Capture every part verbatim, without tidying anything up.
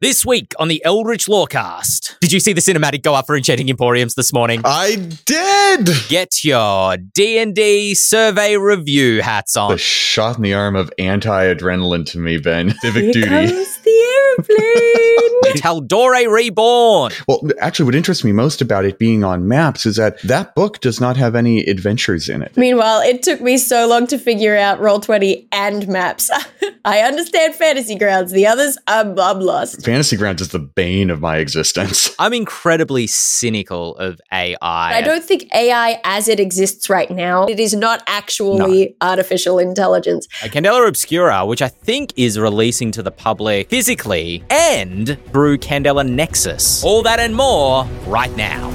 This week on the Eldritch Lorecast. Did you see the cinematic go up for Enchanting Emporiums this morning? I did! Get your D and D survey review hats on. The shot in the arm of anti-adrenaline to me, Ben. Civic Here duty. comes the airplane. Taldore Reborn. Well, actually, what interests me most about it being on maps is that that book does not have any adventures in it. Meanwhile, it took me so long to figure out Roll twenty and maps. I understand Fantasy Grounds. The others, I'm, I'm lost. Fantasy Grounds is the bane of my existence. I'm incredibly cynical of A I. I don't think A I as it exists right now, it is not actually no. artificial intelligence. Candela Obscura, which I think is releasing to the public physically and through Candela Nexus. All that and more right now.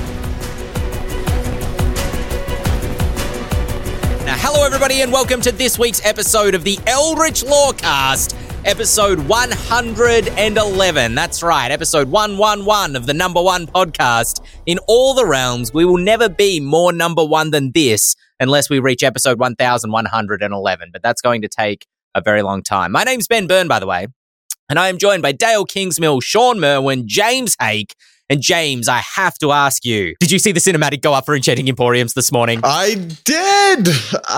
Now, hello everybody and welcome to this week's episode of the Eldritch Lorecast, episode one hundred eleven. That's right, episode one eleven of the number one podcast. In all the realms, we will never be more number one than this unless we reach episode one thousand one hundred eleven, but that's going to take a very long time. My name's Ben Byrne, by the way, and I am joined by Dale Kingsmill, Sean Merwin, James Hake. And James, I have to ask you, did you see the cinematic go up for Enchanting Emporiums this morning? I did!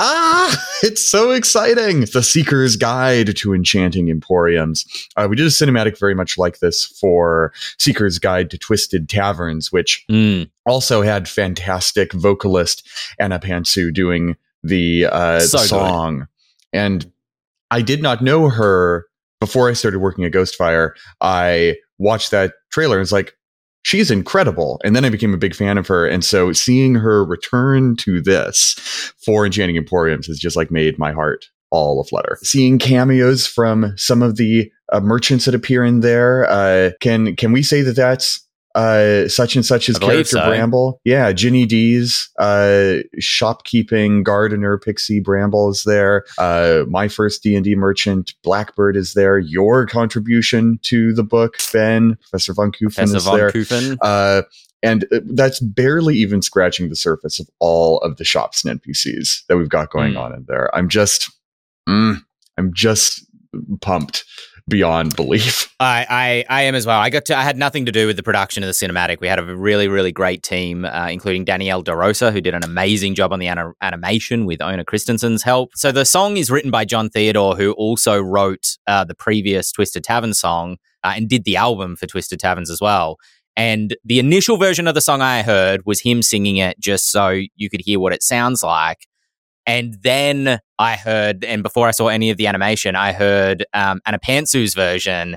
Ah, it's so exciting. The Seeker's Guide to Enchanting Emporiums. Uh, we did a cinematic very much like this for Seeker's Guide to Twisted Taverns, which mm. also had fantastic vocalist Anna Pantsu doing the, uh, so the song. Good. And I did not know her before I started working at Ghostfire. I watched that trailer and was like, she's incredible. And then I became a big fan of her. And so seeing her return to this for Enchanting Emporiums has just like made my heart all aflutter. Seeing cameos from some of the uh, merchants that appear in there. Uh, can, can we say that that's uh, such and such's character so. Bramble? Yeah. Ginny D's uh, shopkeeping gardener Pixie Bramble is there. Uh, my first D and D merchant Blackbird is there. Your contribution to the book, Ben, Professor Von Koofen Professor is Von there. Koofen. Uh, and that's barely even scratching the surface of all of the shops and N P Cs that we've got going mm. on in there. I'm just, mm, I'm just pumped beyond belief. I, I I am as well. I got to. I had nothing to do with the production of the cinematic. We had a really, really great team, uh, including Danielle DeRosa, who did an amazing job on the an- animation with Ona Christensen's help. So the song is written by John Theodore, who also wrote uh, the previous Twisted Tavern song uh, and did the album for Twisted Taverns as well. And the initial version of the song I heard was him singing it just so you could hear what it sounds like. And then I heard, and before I saw any of the animation, I heard um, Anna Pantsu's version.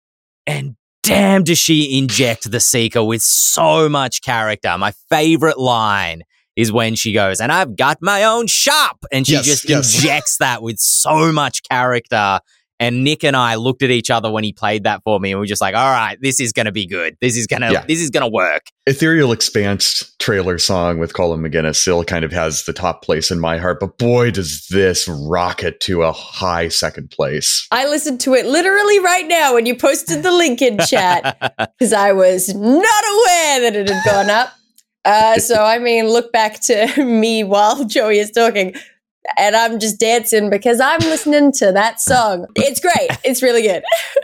And damn, does she inject the Seeker with so much character. My favorite line is when she goes, and I've got my own shop. And she yes, just yes. injects that with so much character. And Nick and I looked at each other when he played that for me, and we were just like, all right, this is going to be good. This is going to, yeah. this is going to work. Ethereal Expanse trailer song with Colin McGinnis still kind of has the top place in my heart, but boy, does this rocket to a high second place. I listened to it literally right now when you posted the link in chat because I was not aware that it had gone up. Uh, so, I mean, look back to me while Joey is talking. And I'm just dancing because I'm listening to that song. It's great. It's really good.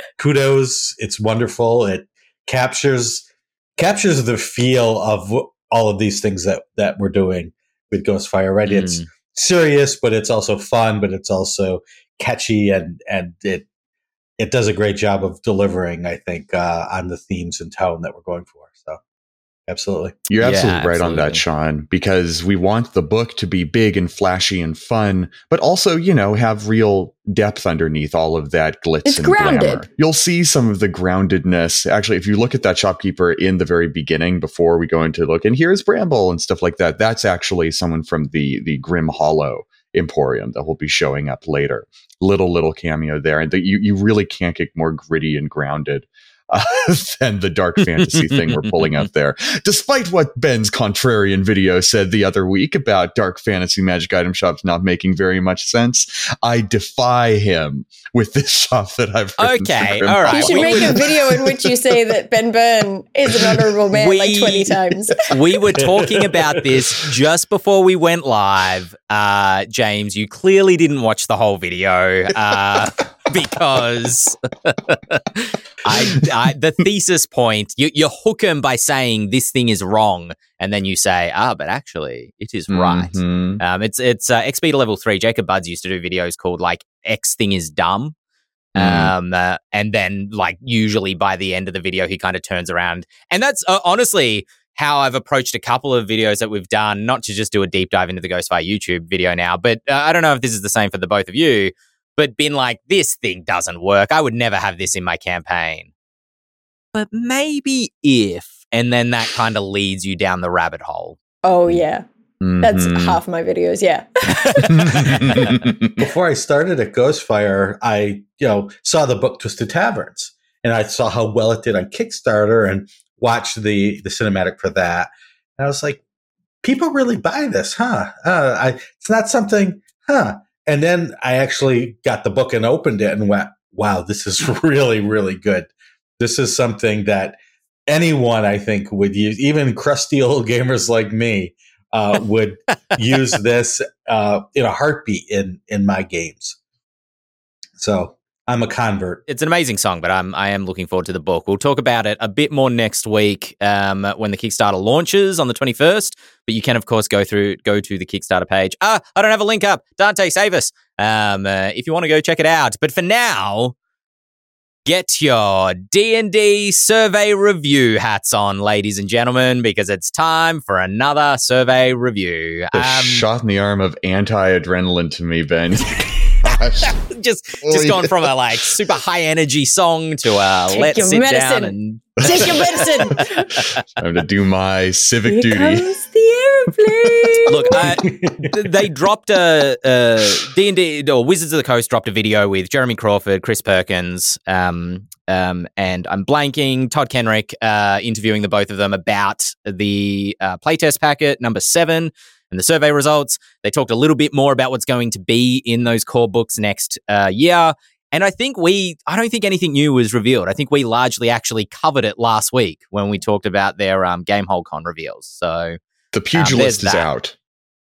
Kudos. It's wonderful. It captures captures the feel of all of these things that, that we're doing with Ghostfire, right? Mm. It's serious, but it's also fun, but it's also catchy, and, and it it does a great job of delivering, I think, uh, on the themes and tone that we're going for. So. Absolutely. You're absolutely yeah, right absolutely. on that, Sean, because we want the book to be big and flashy and fun, but also, you know, have real depth underneath all of that glitz it's and grounded. glamour. You'll see some of the groundedness. Actually, if you look at that shopkeeper in the very beginning, before we go into look, and here's Bramble and stuff like that, that's actually someone from the, the Grim Hollow Emporium that will be showing up later. Little, little cameo there. And the, you, you really can't get more gritty and grounded Uh, than the dark fantasy thing we're pulling out there. Despite what Ben's contrarian video said the other week about dark fantasy magic item shops not making very much sense, I defy him with this shop that I've written. Okay, all right. You should we make would... a video in which you say that Ben Byrne is an honorable man we, like twenty times. We were talking about this just before we went live. uh, James, you clearly didn't watch the whole video uh, because I, I, the thesis point, you, you hook him by saying this thing is wrong, and then you say, ah, but actually it is right. Mhm. Um, it's it's uh, X Beta level three. Jacob Buds used to do videos called like X thing is dumb. Mm. Um, uh, and then like usually by the end of the video, he kind of turns around, and that's uh, honestly how I've approached a couple of videos that we've done, not to just do a deep dive into the Ghostfire YouTube video now, but uh, I don't know if this is the same for the both of you, but been like, this thing doesn't work. I would never have this in my campaign. But maybe if, and then that kind of leads you down the rabbit hole. Oh, yeah. That's Mhm. half my videos, yeah. Before I started at Ghostfire, I you know saw the book Twisted Taverns, and I saw how well it did on Kickstarter and watched the the cinematic for that. And I was like, people really buy this, huh? Uh, I, it's not something, huh? And then I actually got the book and opened it and went, wow, this is really, really good. This is something that anyone, I think, would use, even crusty old gamers like me, uh, would use this uh, in a heartbeat in, in my games. So I'm a convert. It's an amazing song, but I'm I am looking forward to the book. We'll talk about it a bit more next week um, when the Kickstarter launches on the twenty-first. But you can, of course, go through go to the Kickstarter page. Ah, I don't have a link up. Dante, save us um, uh, if you want to go check it out. But for now, get your D and D survey review hats on, ladies and gentlemen, because it's time for another survey review. The Um, shot in the arm of anti-adrenaline to me, Ben. just Oh, just yeah. gone from a like super high energy song to a Take let's your sit medicine. down and Take your medicine. Time to do my civic Here duty. comes the airplane. look. Uh, th- they dropped a uh, D and D or Wizards of the Coast dropped a video with Jeremy Crawford, Chris Perkins, um, um, and I'm blanking Todd Kenrick uh, interviewing the both of them about the uh, playtest packet number seven. And the survey results. They talked a little bit more about what's going to be in those core books next uh, year. And I think we, I don't think anything new was revealed. I think we largely actually covered it last week when we talked about their um, GameholeCon reveals. So, The pugilist there's is that. out.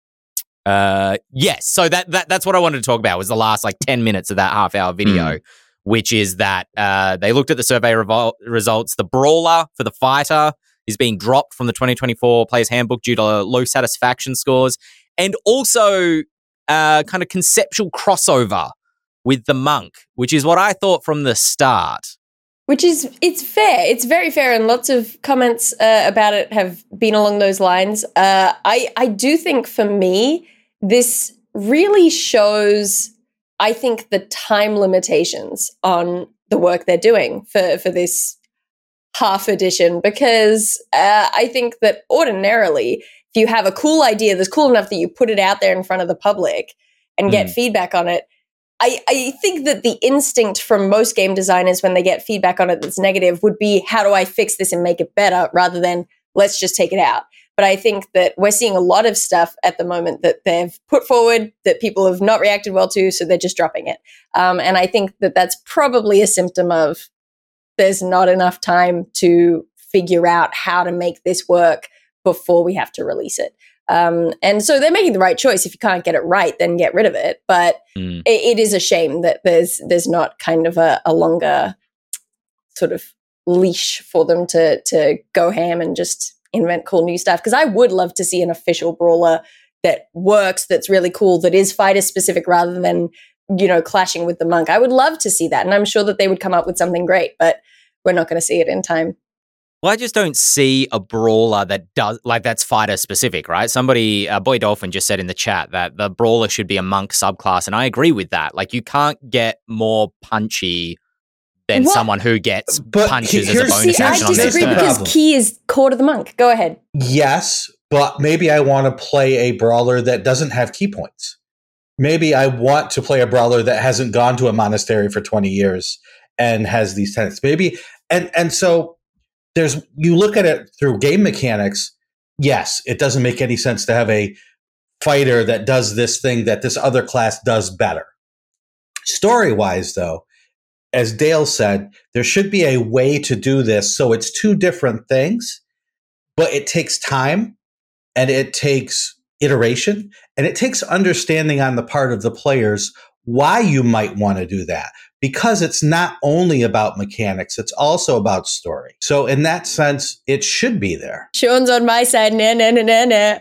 uh, yes. So that, that that's what I wanted to talk about was the last like ten minutes of that half hour video, which is that uh, they looked at the survey revol- results. The brawler for the fighter is being dropped from the twenty twenty-four Player's Handbook due to low satisfaction scores, and also uh, kind of conceptual crossover with the monk, which is what I thought from the start. Which is, it's fair. It's very fair, and lots of comments uh, about it have been along those lines. Uh, I, I do think for me, this really shows, I think, the time limitations on the work they're doing for, for this half edition, because uh, I think that ordinarily, if you have a cool idea that's cool enough that you put it out there in front of the public and get Mm. feedback on it, I, I think that the instinct from most game designers when they get feedback on it that's negative would be, how do I fix this and make it better, rather than let's just take it out. But I think that we're seeing a lot of stuff at the moment that they've put forward that people have not reacted well to, so they're just dropping it. Um, and I think that that's probably a symptom of there's not enough time to figure out how to make this work before we have to release it. Um, and so they're making the right choice. If you can't get it right, then get rid of it. But Mm. it, it is a shame that there's there's not kind of a, a longer sort of leash for them to to go ham and just invent cool new stuff. Because I would love to see an official brawler that works, that's really cool, that is fighter specific rather than, you know, clashing with the monk. I would love to see that, and I'm sure that they would come up with something great, but we're not going to see it in time. Well, I just don't see a brawler that does like that's fighter specific, right? Somebody, uh, Boy Dolphin just said in the chat that the brawler should be a monk subclass, and I agree with that. Like, you can't get more punchy than What? someone who gets But punches as a here's- bonus See, I action on their disagree turn. because problem. key is core to the monk. Go ahead. Yes, but maybe I want to play a brawler that doesn't have key points. Maybe I want to play a brawler that hasn't gone to a monastery for twenty years and has these tenets. Maybe, and and so there's, you look at it through game mechanics. Yes, it doesn't make any sense to have a fighter that does this thing that this other class does better. Story wise, though, as Dale said, there should be a way to do this so it's two different things, but it takes time and it takes iteration, and it takes understanding on the part of the players why you might want to do that, because it's not only about mechanics, it's also about story. So in that sense, it should be there. Sean's on my side. Nah, nah, nah, nah, nah.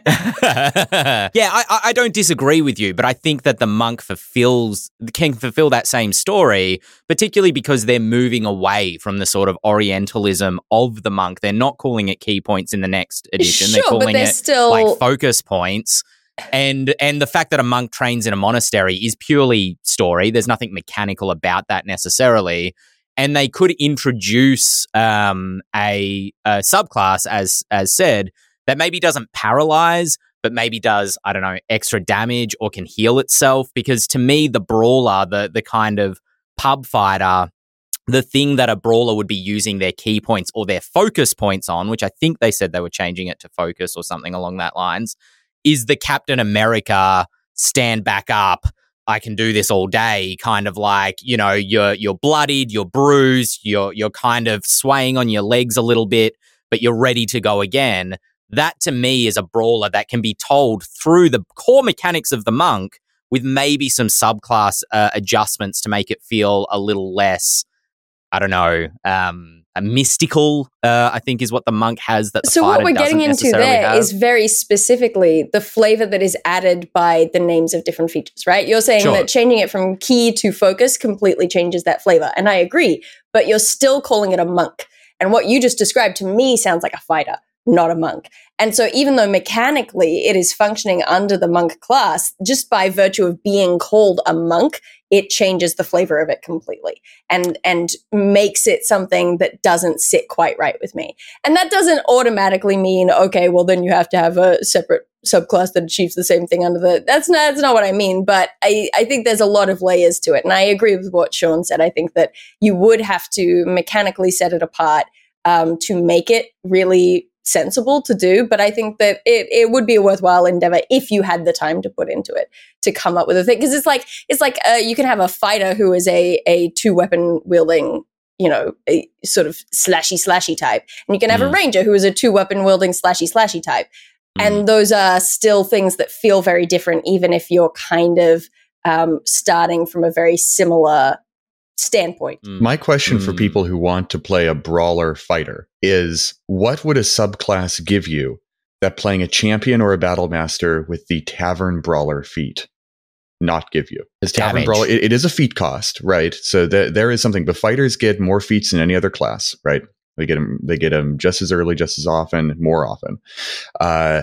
Yeah, I, I don't disagree with you, but I think that the monk fulfills can fulfill that same story, particularly because they're moving away from the sort of Orientalism of the monk. They're not calling it key points in the next edition. Sure, they're calling but they're it still like focus points. And and the fact that a monk trains in a monastery is purely story. There's nothing mechanical about that necessarily. And they could introduce um, a, a subclass, as as said, that maybe doesn't paralyze, but maybe does, I don't know, extra damage or can heal itself. Because to me, the brawler, the the kind of pub fighter, the thing that a brawler would be using their key points or their focus points on, which I think they said they were changing it to focus or something along that lines, is the Captain America stand back up, I can do this all day, kind of like, you know, you're you're bloodied, you're bruised, you're you're kind of swaying on your legs a little bit, but you're ready to go again. That to me is a brawler that can be told through the core mechanics of the monk with maybe some subclass uh, adjustments to make it feel a little less, I don't know, um, a mystical, uh, I think is what the monk has that the So fighter what we're doesn't getting into necessarily there have. is very specifically the flavor that is added by the names of different features, right? You're saying Sure. that changing it from key to focus completely changes that flavor. And I agree, but you're still calling it a monk. And what you just described to me sounds like a fighter, not a monk. And so even though mechanically it is functioning under the monk class, just by virtue of being called a monk, it changes the flavor of it completely and and makes it something that doesn't sit quite right with me. And that doesn't automatically mean, okay, well, then you have to have a separate subclass that achieves the same thing under the, that's not, that's not what I mean. But I, I think there's a lot of layers to it. And I agree with what Sean said. I think that you would have to mechanically set it apart um, to make it really sensible to do, but I think that it, it would be a worthwhile endeavor if you had the time to put into it to come up with a thing. Because it's like it's like uh, you can have a fighter who is a a two weapon wielding, you know, a sort of slashy slashy type, and you can have Mm. a ranger who is a two weapon wielding slashy slashy type, Mm. and those are still things that feel very different, even if you're kind of um, starting from a very similar standpoint. Mm. My question for Mm. people who want to play a brawler fighter is, what would a subclass give you that playing a champion or a battle master with the tavern brawler feat not give you? As tavern Damage. brawler, it, it is a feat cost, right? So th- there is something. But fighters get more feats than any other class, right? They get them. They get them just as early, just as often, more often, uh,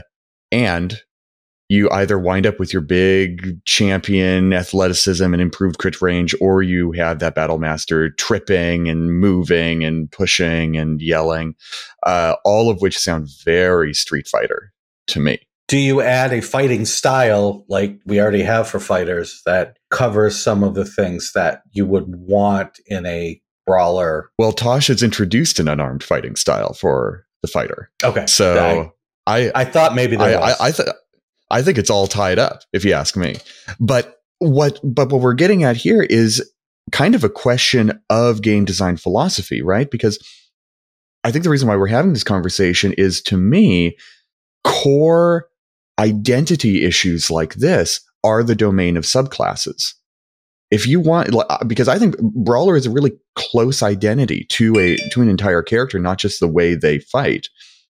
and you either wind up with your big champion athleticism and improved crit range, or you have that battle master tripping and moving and pushing and yelling, uh, all of which sound very Street Fighter to me. Do you add a fighting style like we already have for fighters that covers some of the things that you would want in a brawler? Well, Tosh has introduced an unarmed fighting style for the fighter. Okay. So I, I, I thought maybe there I, was. I, I, th- I think it's all tied up, if you ask me. But what, but what we're getting at here is kind of a question of game design philosophy, right? Because I think the reason why we're having this conversation is, to me, core identity issues like this are the domain of subclasses. If you want, because I think brawler is a really close identity to a to an entire character, not just the way they fight.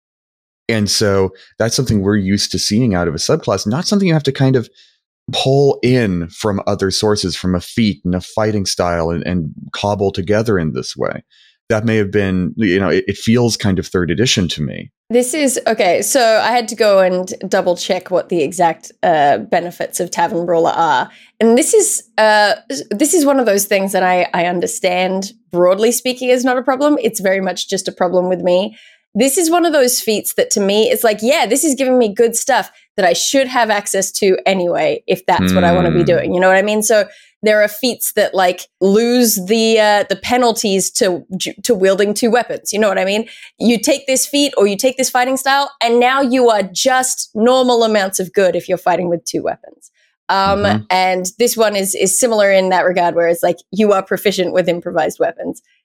And so that's something we're used to seeing out of a subclass, not something you have to kind of pull in from other sources, from a feat and a fighting style, and, and cobble together in this way. That may have been, you know, it, it feels kind of third edition to me. This is okay. So I had to go and double check what the exact uh, benefits of Tavern Brawler are, and this is uh, this is one of those things that I, I understand, broadly speaking, is not a problem. It's very much just a problem with me. This is one of those feats that, to me, it's like, yeah, this is giving me good stuff that I should have access to anyway, if that's mm. what I want to be doing. You know what I mean? So there are feats that like lose the uh, the penalties to to wielding two weapons. You know what I mean? You take this feat or you take this fighting style, and now you are just normal amounts of good if you're fighting with two weapons. Um, mm-hmm. And this one is is similar in that regard, where it's like you are proficient with improvised weapons.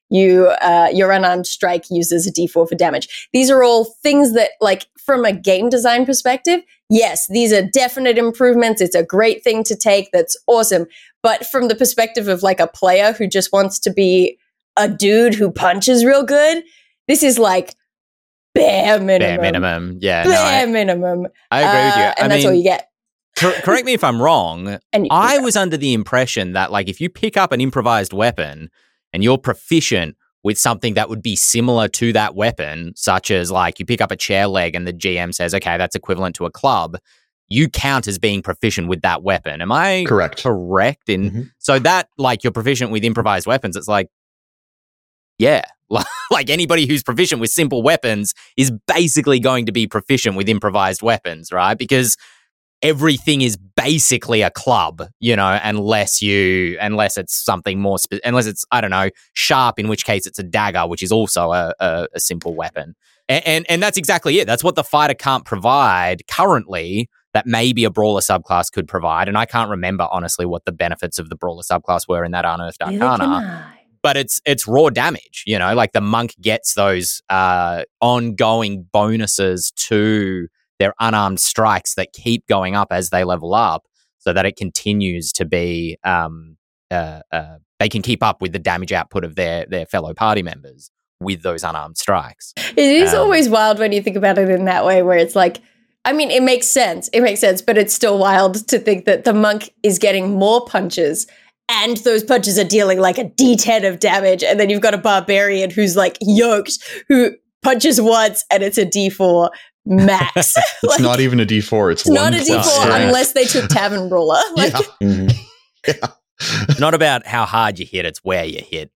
You, uh, your unarmed strike uses a D four for damage. These are all things that, like, from a game design perspective, yes, these are definite improvements. It's a great thing to take. That's awesome. But from the perspective of like a player who just wants to be a dude who punches real good, this is like bare minimum. Bare minimum. Yeah. Bare no, I, minimum. I agree with you. Uh, and I that's mean, all you get. cor- correct me if I'm wrong. And you- I was under the impression that, like, if you pick up an improvised weapon and you're proficient with something that would be similar to that weapon, such as like you pick up a chair leg and the G M says, okay, that's equivalent to a club, you count as being proficient with that weapon. Am I Correct. correct? In Mm-hmm. so that, like, you're proficient with improvised weapons, it's like, yeah, like anybody who's proficient with simple weapons is basically going to be proficient with improvised weapons, right? Because everything is basically a club, you know, unless you, unless it's something more, spe- unless it's, I don't know, sharp, in which case it's a dagger, which is also a, a, a simple weapon. And, and and that's exactly it. That's what the fighter can't provide currently that maybe a brawler subclass could provide. And I can't remember, honestly, what the benefits of the brawler subclass were in that Unearthed Neither can Arcana. I. But it's it's raw damage, you know, like the monk gets those uh, ongoing bonuses to their unarmed strikes that keep going up as they level up, so that it continues to be, um, uh, uh, they can keep up with the damage output of their their fellow party members with those unarmed strikes. It is Um, always wild when you think about it in that way, where it's like, I mean, it makes sense. It makes sense, but it's still wild to think that the monk is getting more punches and those punches are dealing like a D ten of damage. And then you've got a barbarian who's like yoked, who punches once and it's a D four max. It's Like, not even a D four. It's, it's one not a D four plus strength. unless they took Tavern Brawler. Like, Yeah. Mm-hmm. It's not about how hard you hit, it's where you hit,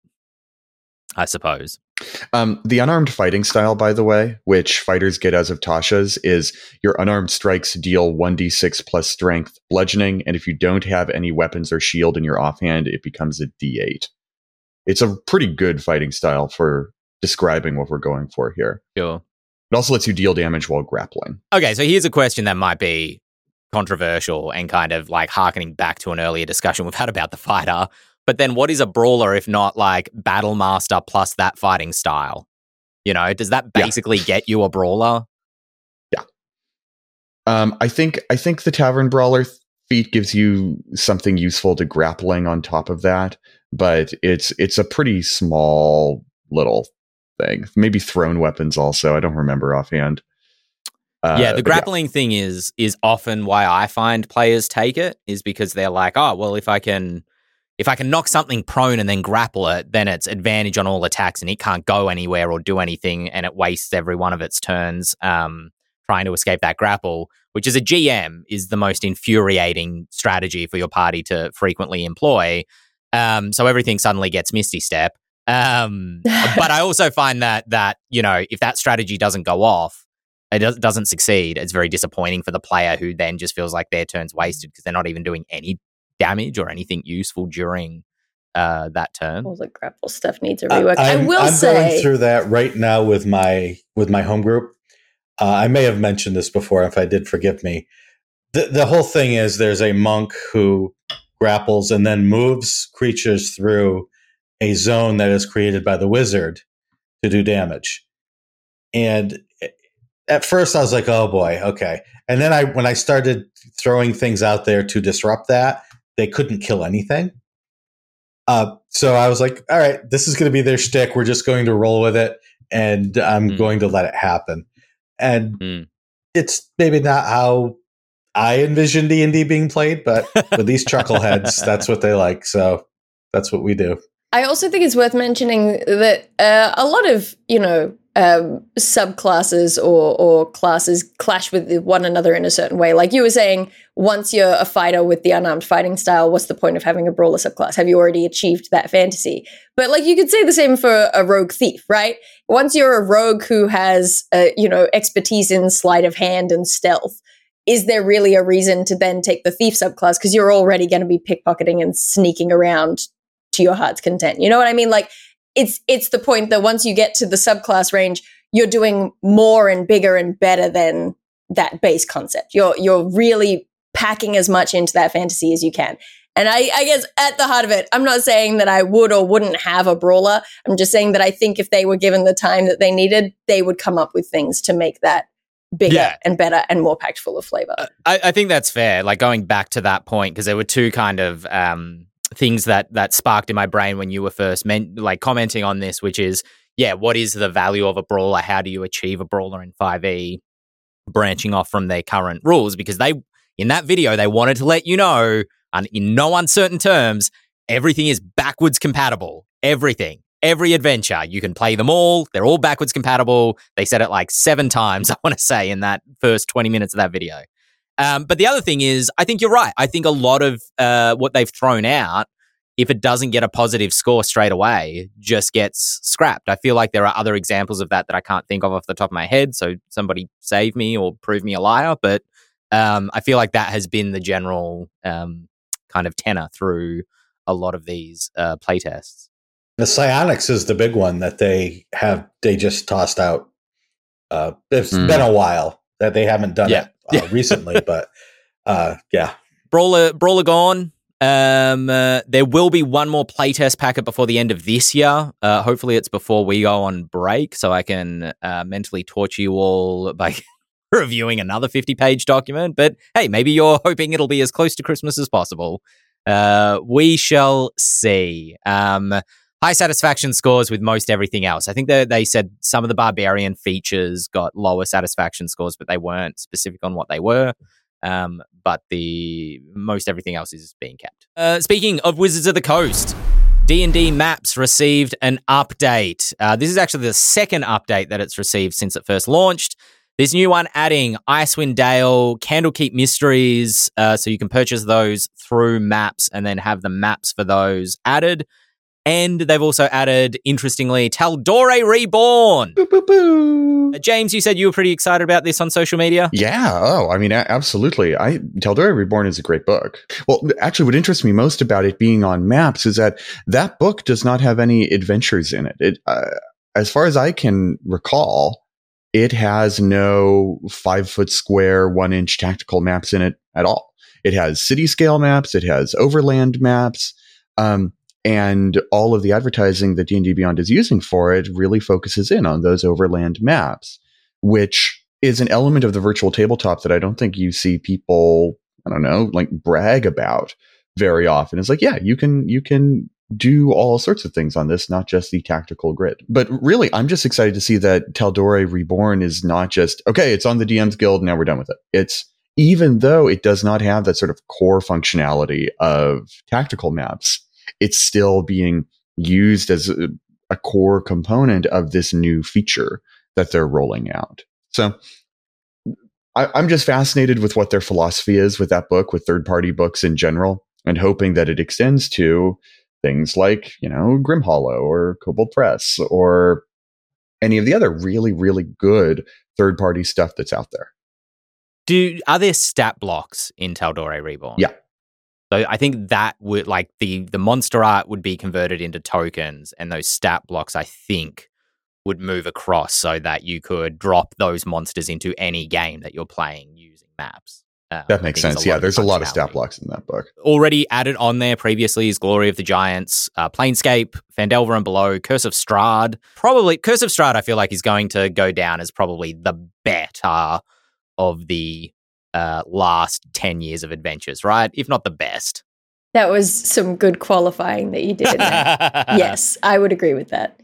I suppose. Um, the unarmed fighting style, by the way, which fighters get as of Tasha's, is your unarmed strikes deal one d six plus strength bludgeoning, and if you don't have any weapons or shield in your offhand, it becomes a d eight. It's a pretty good fighting style for describing what we're going for here. Sure. It also lets you deal damage while grappling. Okay, so here's a question that might be controversial and kind of like harkening back to an earlier discussion we've had about the fighter. But then what is a brawler if not like Battle Master plus that fighting style? You know, does that Yeah. basically get you a brawler? Um, I think I think the Tavern Brawler feat gives you something useful to grappling on top of that, but it's it's a pretty small little thing. Maybe thrown weapons also. I don't remember offhand. Uh, yeah, the but grappling thing is is often why I find players take it, is because they're like, oh, well, if I can if I can knock something prone and then grapple it, then it's advantage on all attacks and it can't go anywhere or do anything, and it wastes every one of its turns um, trying to escape that grapple, which as a G M is the most infuriating strategy for your party to frequently employ. Um, so everything suddenly gets Misty Step. Um, but I also find that, that, you know, if that strategy doesn't go off, it does, doesn't succeed, it's very disappointing for the player who then just feels like their turn's wasted because they're not even doing any damage or anything useful during uh, that turn. all the grapple stuff needs a rework. I, I'm, will I'm say, going through that right now with my with my home group. Uh, I may have mentioned this before. If I did, forgive me. The the whole thing is there's a monk who grapples and then moves creatures through a zone that is created by the wizard to do damage. And at first I was like, oh boy, okay. And then I when I started throwing things out there to disrupt that, they couldn't kill anything. Uh, so I was like, all right, this is going to be their shtick. We're just going to roll with it, and I'm Mm. going to let it happen. And Mm. it's maybe not how I envision D and D being played, but with these chuckleheads, that's what they like. So that's what we do. I also think it's worth mentioning that uh, a lot of, you know, um, subclasses or, or classes clash with one another in a certain way. Like you were saying, once you're a fighter with the unarmed fighting style, what's the point of having a brawler subclass? Have you already achieved that fantasy? But like you could say the same for a rogue thief, right? Once you're a rogue who has, uh, you know, expertise in sleight of hand and stealth, is there really a reason to then take the thief subclass? Because you're already going to be pickpocketing and sneaking around to your heart's content. You know what I mean? Like it's it's the point that once you get to the subclass range, you're doing more and bigger and better than that base concept. You're you're really packing as much into that fantasy as you can. And I, I guess at the heart of it, I'm not saying that I would or wouldn't have a brawler. I'm just saying that I think if they were given the time that they needed, they would come up with things to make that bigger Yeah. and better and more packed full of flavor. Uh, I, I think that's fair. Like going back to that point, because there were two kind of um, things that that sparked in my brain when you were first men- like commenting on this, which is, yeah, what is the value of a brawler? How do you achieve a brawler in five E, branching off from their current rules? Because they, in that video, they wanted to let you know, and in no uncertain terms, everything is backwards compatible. Everything. Every adventure, you can play them all. They're all backwards compatible. They said it like seven times, I want to say, in that first twenty minutes of that video. Um, but the other thing is, I think you're right. I think a lot of uh, what they've thrown out, if it doesn't get a positive score straight away, just gets scrapped. I feel like there are other examples of that that I can't think of off the top of my head. So somebody save me or prove me a liar. But um, I feel like that has been the general um, kind of tenor through a lot of these uh, playtests. The Psionics is the big one that they have. They just tossed out. Uh, it's Mm. been a while that they haven't done Yeah. it uh, recently, but uh, yeah. Brawler, Brawler gone. Um, uh, there will be one more playtest packet before the end of this year. Uh, hopefully, it's before we go on break, so I can uh, mentally torture you all by reviewing another fifty-page document. But hey, maybe you're hoping it'll be as close to Christmas as possible. Uh, we shall see. Um, high satisfaction scores with most everything else. I think they they said some of the Barbarian features got lower satisfaction scores, but they weren't specific on what they were. Um, but the most everything else is being kept. Uh, speaking of Wizards of the Coast, D and D Maps received an update. Uh, this is actually the second update that it's received since it first launched. This new one adding Icewind Dale, Candlekeep Mysteries, uh, so you can purchase those through Maps and then have the maps for those added. And they've also added, interestingly, Tal'Dorei Reborn. Boo, boo, boo. Uh, James, you said you were pretty excited about this on social media. Yeah. Oh, I mean, a- absolutely. I Tal'Dorei Reborn is a great book. Well, actually, what interests me most about it being on Maps is that that book does not have any adventures in it. It, uh, as far as I can recall, it has no five foot square, one inch tactical maps in it at all. It has city scale maps. It has overland maps. Um, And all of the advertising that D and D Beyond is using for it really focuses in on those overland maps, which is an element of the virtual tabletop that I don't think you see people, I don't know, like brag about very often. It's like, yeah, you can you can do all sorts of things on this, not just the tactical grid. But really, I'm just excited to see that Tal'Dorei Reborn is not just, okay, it's on the D M's Guild, now we're done with it. It's, even though it does not have that sort of core functionality of tactical maps, it's still being used as a, a core component of this new feature that they're rolling out. So I, I'm just fascinated with what their philosophy is with that book, with third-party books in general, and hoping that it extends to things like, you know, Grim Hollow or Kobold Press or any of the other really, really good third-party stuff that's out there. Do are there stat blocks in Tal'Dorei Reborn? Yeah. So I think that would, like, the the monster art would be converted into tokens, and those stat blocks, I think, would move across so that you could drop those monsters into any game that you're playing using maps. Um, That makes sense. Yeah, there's a lot of stat blocks in that book. Already added on there previously is Glory of the Giants, uh, Planescape, Phandelver and Below, Curse of Strahd. Probably Curse of Strahd, I feel like, is going to go down as probably the better of the uh, last ten years of adventures, right? If not the best. That was some good qualifying that you did in there. Yes, I would agree with that.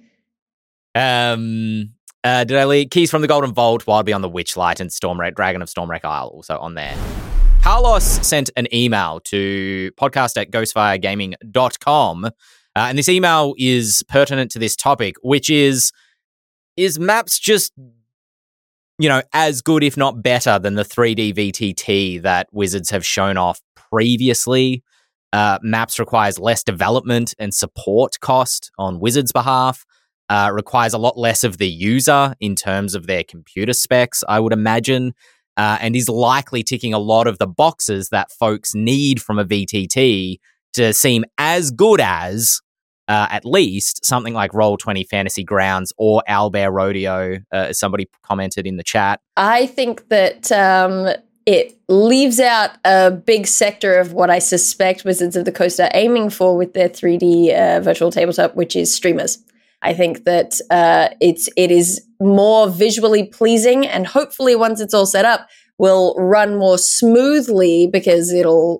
Um, uh, did I leave Keys from the Golden Vault, Wild Beyond the Witchlight, and Stormwreck, Dragon of Stormwreck Isle also on there. Carlos sent an email to podcast at ghostfire gaming dot com, uh, and this email is pertinent to this topic, which is, is Maps just, you know, as good, if not better, than the three D V T T that Wizards have shown off previously? Uh, Maps requires less development and support cost on Wizards' behalf. Uh, requires a lot less of the user in terms of their computer specs, I would imagine, uh, and is likely ticking a lot of the boxes that folks need from a V T T to seem as good as, uh, at least, something like Roll twenty Fantasy Grounds or Owlbear Rodeo, uh, as somebody commented in the chat. I think that um, it leaves out a big sector of what I suspect Wizards of the Coast are aiming for with their three D uh, virtual tabletop, which is streamers. I think that uh, it's it is more visually pleasing, and hopefully once it's all set up, will run more smoothly because it'll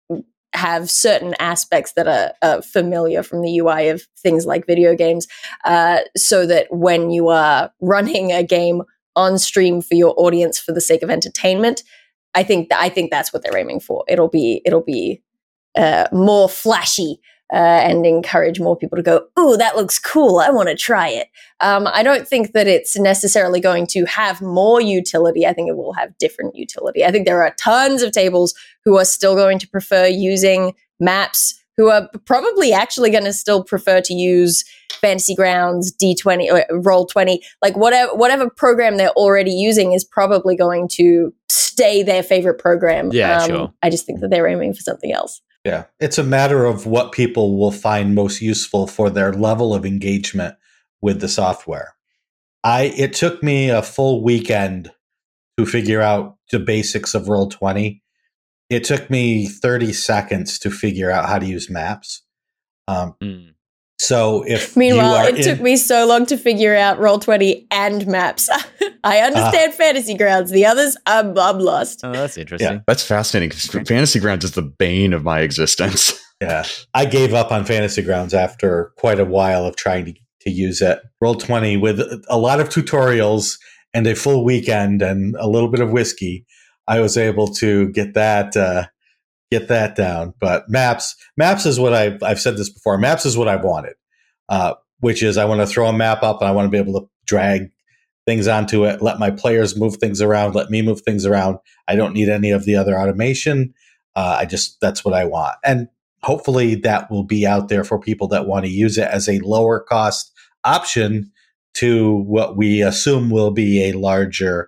have certain aspects that are uh, familiar from the U I of things like video games, uh, so that when you are running a game on stream for your audience for the sake of entertainment, I think th- I think that's what they're aiming for. It'll be it'll be uh, more flashy uh, and encourage more people to go, "Ooh, that looks cool! I want to try it." Um, I don't think that it's necessarily going to have more utility. I think it will have different utility. I think there are tons of tables who are still going to prefer using maps, who are probably actually going to still prefer to use Fantasy Grounds, D twenty, or Roll twenty, like whatever whatever program they're already using is probably going to stay their favorite program. Yeah, um, sure. I just think that they're aiming for something else. Yeah, it's a matter of what people will find most useful for their level of engagement with the software. I it took me a full weekend to figure out the basics of Roll twenty. It took me thirty seconds to figure out how to use maps. Um, Mm. So if Meanwhile, you are it in, took me so long to figure out Roll twenty and maps. I understand Ah. Fantasy Grounds. The others, I'm, I'm lost. Oh, that's interesting. That's fascinating because Fantasy Grounds is the bane of my existence. yeah, I gave up on Fantasy Grounds after quite a while of trying to, to use it. Roll twenty with a lot of tutorials and a full weekend and a little bit of whiskey, I was able to get that uh, get that down. But maps, maps is what I've I've said this before. Maps is what I wanted, uh, which is I want to throw a map up and I want to be able to drag things onto it, let my players move things around, let me move things around. I don't need any of the other automation. Uh, I just that's what I want, and hopefully that will be out there for people that want to use it as a lower cost option to what we assume will be a larger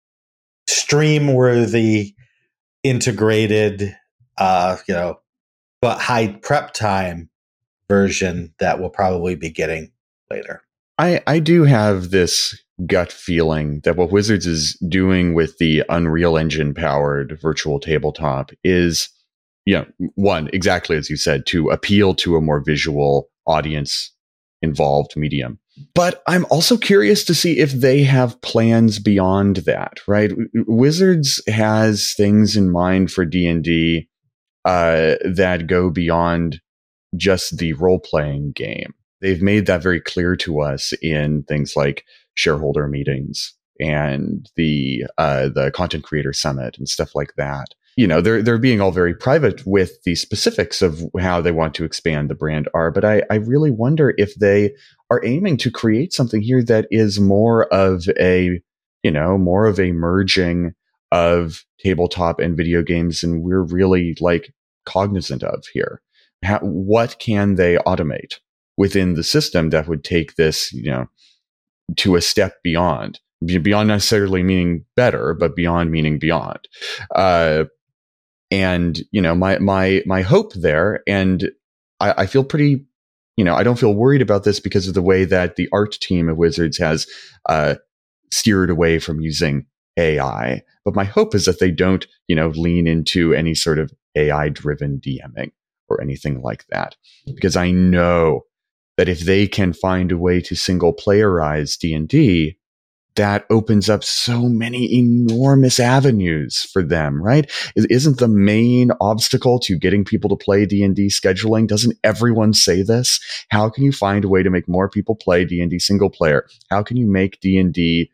stream-worthy, integrated, uh, you know, but high prep time version that we'll probably be getting later. I, I do have this gut feeling that what Wizards is doing with the Unreal Engine powered virtual tabletop is, you know, one, exactly as you said, to appeal to a more visual audience involved medium. But I'm also curious to see if they have plans beyond that, right? Wizards has things in mind for D and D uh, that go beyond just the role-playing game. They've made that very clear to us in things like shareholder meetings and the uh, the content creator summit and stuff like that. You know, they're they're being all very private with the specifics of how they want to expand the brand are, but I, I really wonder if they are aiming to create something here that is more of a, you know, more of a merging of tabletop and video games, and we're really like cognizant of here. How, what can they automate within the system that would take this, you know, to a step beyond, beyond necessarily meaning better, but beyond meaning beyond. Uh, and, you know, my, my, my hope there, and I, I feel pretty, you know, I don't feel worried about this because of the way that the art team of Wizards has, uh, steered away from using A I. But my hope is that they don't, you know, lean into any sort of A I driven DMing or anything like that. Because I know that if they can find a way to single playerize D and D, that opens up so many enormous avenues for them, right? Isn't the main obstacle to getting people to play D and D scheduling? Doesn't everyone say this? How can you find a way to make more people play D and D single player? How can you make D and D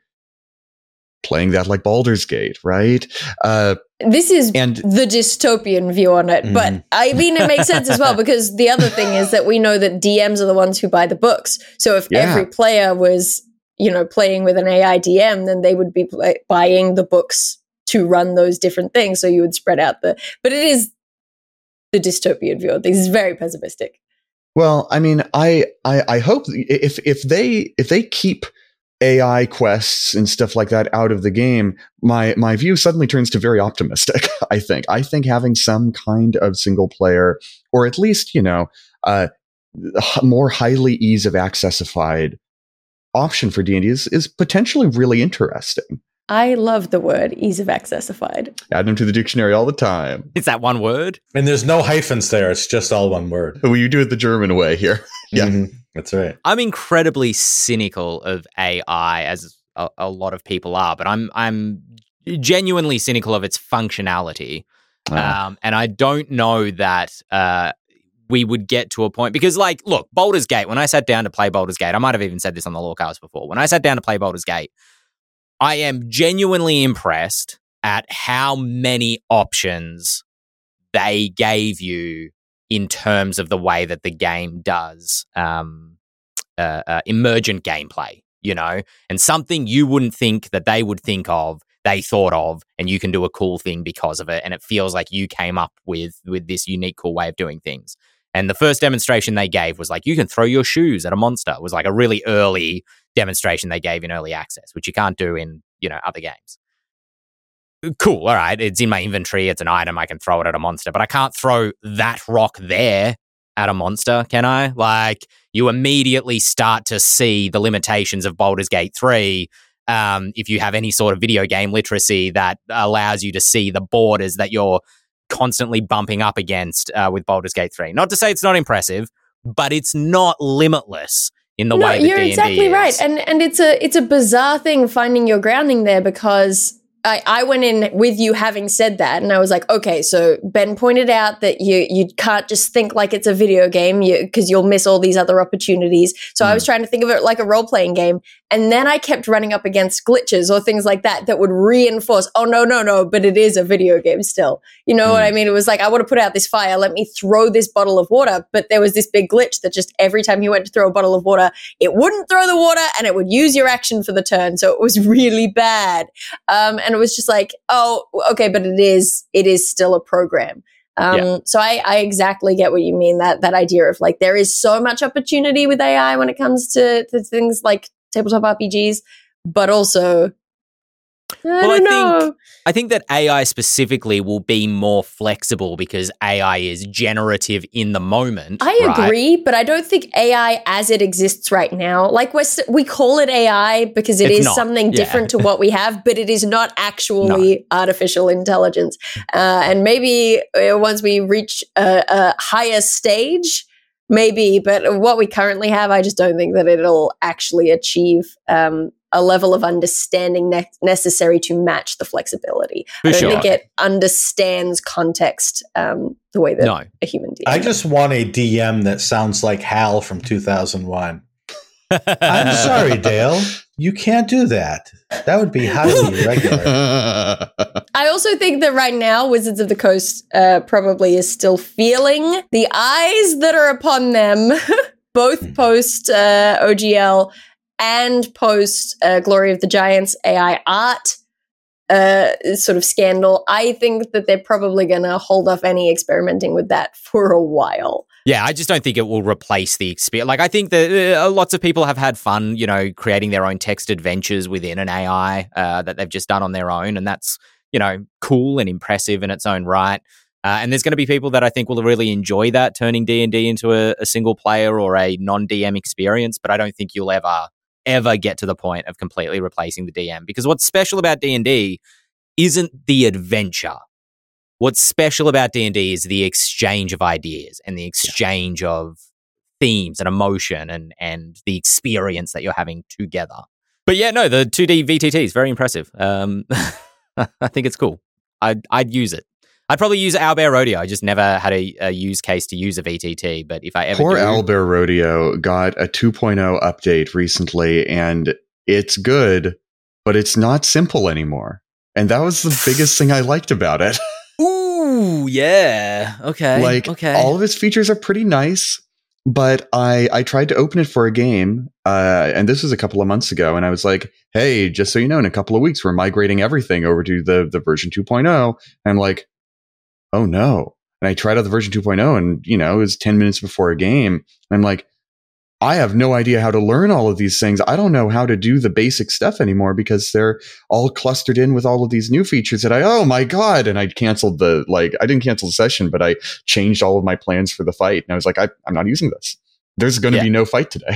playing that like Baldur's Gate, right? Uh, This is and the dystopian view on it. Mhm. But I mean, it makes sense as well, because the other thing is that we know that D Ms are the ones who buy the books. So if Yeah. every player was, you know, playing with an A I D M, then they would be play- buying the books to run those different things. So you would spread out the, but it is the dystopian view. This is very pessimistic. Well, I mean, I, I, I hope if, if they, if they keep A I quests and stuff like that out of the game, my, my view suddenly turns to very optimistic. I think, I think having some kind of single player, or at least, you know, uh, more highly ease of accessified option for D and D is, is potentially really interesting. I love the word ease of accessified. Add them to the dictionary all the time. It's that one word. And there's no hyphens there. It's just all one word. Well, you do it the German way here. Yeah. Mm-hmm. That's right. I'm incredibly cynical of A I, as a, a lot of people are, but I'm I'm genuinely cynical of its functionality. Oh. Um, and I don't know that uh, we would get to a point because, like, look, Baldur's Gate, when I sat down to play Baldur's Gate, I might have even said this on the Lorecast before. When I sat down to play Baldur's Gate, I am genuinely impressed at how many options they gave you in terms of the way that the game does um, uh, uh, emergent gameplay, you know, and something you wouldn't think that they would think of, they thought of, and you can do a cool thing because of it. And it feels like you came up with with this unique, cool way of doing things. And the first demonstration they gave was like, you can throw your shoes at a monster. It was like a really early demonstration they gave in early access, which you can't do in, you know, other games. Cool. All right. It's in my inventory. It's an item. I can throw it at a monster, but I can't throw that rock there at a monster, can I? Like, you immediately start to see the limitations of Baldur's Gate three. Um, if you have any sort of video game literacy that allows you to see the borders that you're constantly bumping up against uh, with Baldur's Gate three. Not to say it's not impressive, but it's not limitless in the no, way that you're D and D exactly is. right, and and it's a it's a bizarre thing finding your grounding there because I, I went in with you having said that, and I was like, okay, so Ben pointed out that you you can't just think like it's a video game because you, you'll miss all these other opportunities. So mm. I was trying to think of it like a role-playing game, and then I kept running up against glitches or things like that that would reinforce, oh, no, no, no, but it is a video game still. You know mm. what I mean? It was like, I want to put out this fire, let me throw this bottle of water, but there was this big glitch that just every time you went to throw a bottle of water, it wouldn't throw the water, and it would use your action for the turn, so it was really bad. Um, and it was just like, oh, okay, but it is it is still a program. Um, yeah. So I, I exactly get what you mean, that that idea of like there is so much opportunity with A I when it comes to, to things like tabletop R P Gs, but also I well, don't I know. think I think that A I specifically will be more flexible because A I is generative in the moment. I right? agree, but I don't think A I as it exists right now, like we're, we call it A I because it it's is not. something yeah. different to what we have, but it is not actually no. artificial intelligence. Uh, and maybe uh, once we reach a, a higher stage, maybe, but what we currently have, I just don't think that it'll actually achieve um, a level of understanding ne- necessary to match the flexibility. For I don't sure. think it understands context um, the way that no. a human D M I does. just want a D M that sounds like Hal from two thousand one. I'm sorry, Dale. You can't do that. That would be highly irregular. I also think that right now, Wizards of the Coast uh, probably is still feeling the eyes that are upon them, both post uh, O G L and post uh, Glory of the Giants A I art uh, sort of scandal. I think that they're probably going to hold off any experimenting with that for a while. Yeah, I just don't think it will replace the experience. Like, I think that uh, lots of people have had fun, you know, creating their own text adventures within an A I uh, that they've just done on their own. And that's, you know, cool and impressive in its own right. Uh, and there's going to be people that I think will really enjoy that, turning D and D into a, a single player or a non-D M experience. But I don't think you'll ever, ever get to the point of completely replacing the D M. Because what's special about D and D isn't the adventure. What's special about D and D is the exchange of ideas and the exchange yeah. of themes and emotion and, and the experience that you're having together. But yeah, no, the two D V T T is very impressive. Um, I think it's cool. I'd, I'd use it. I'd probably use Owlbear Rodeo. I just never had a, a use case to use a V T T, but if I ever Poor do... Owlbear Rodeo got a two point oh update recently, and it's good, but it's not simple anymore. And that was the biggest thing I liked about it. Ooh, yeah. Okay. Like, okay. all of its features are pretty nice, but I, I tried to open it for a game, uh, and this was a couple of months ago, and I was like, hey, just so you know, in a couple of weeks, we're migrating everything over to the, the version two point oh. And I'm like, oh no. And I tried out the version two point oh, and, you know, it was ten minutes before a game. And I'm like, I have no idea how to learn all of these things. I don't know how to do the basic stuff anymore because they're all clustered in with all of these new features that I, oh my God. And I canceled the, like, I didn't cancel the session, but I changed all of my plans for the fight. And I was like, I, I'm not using this. There's going to yeah. be no fight today.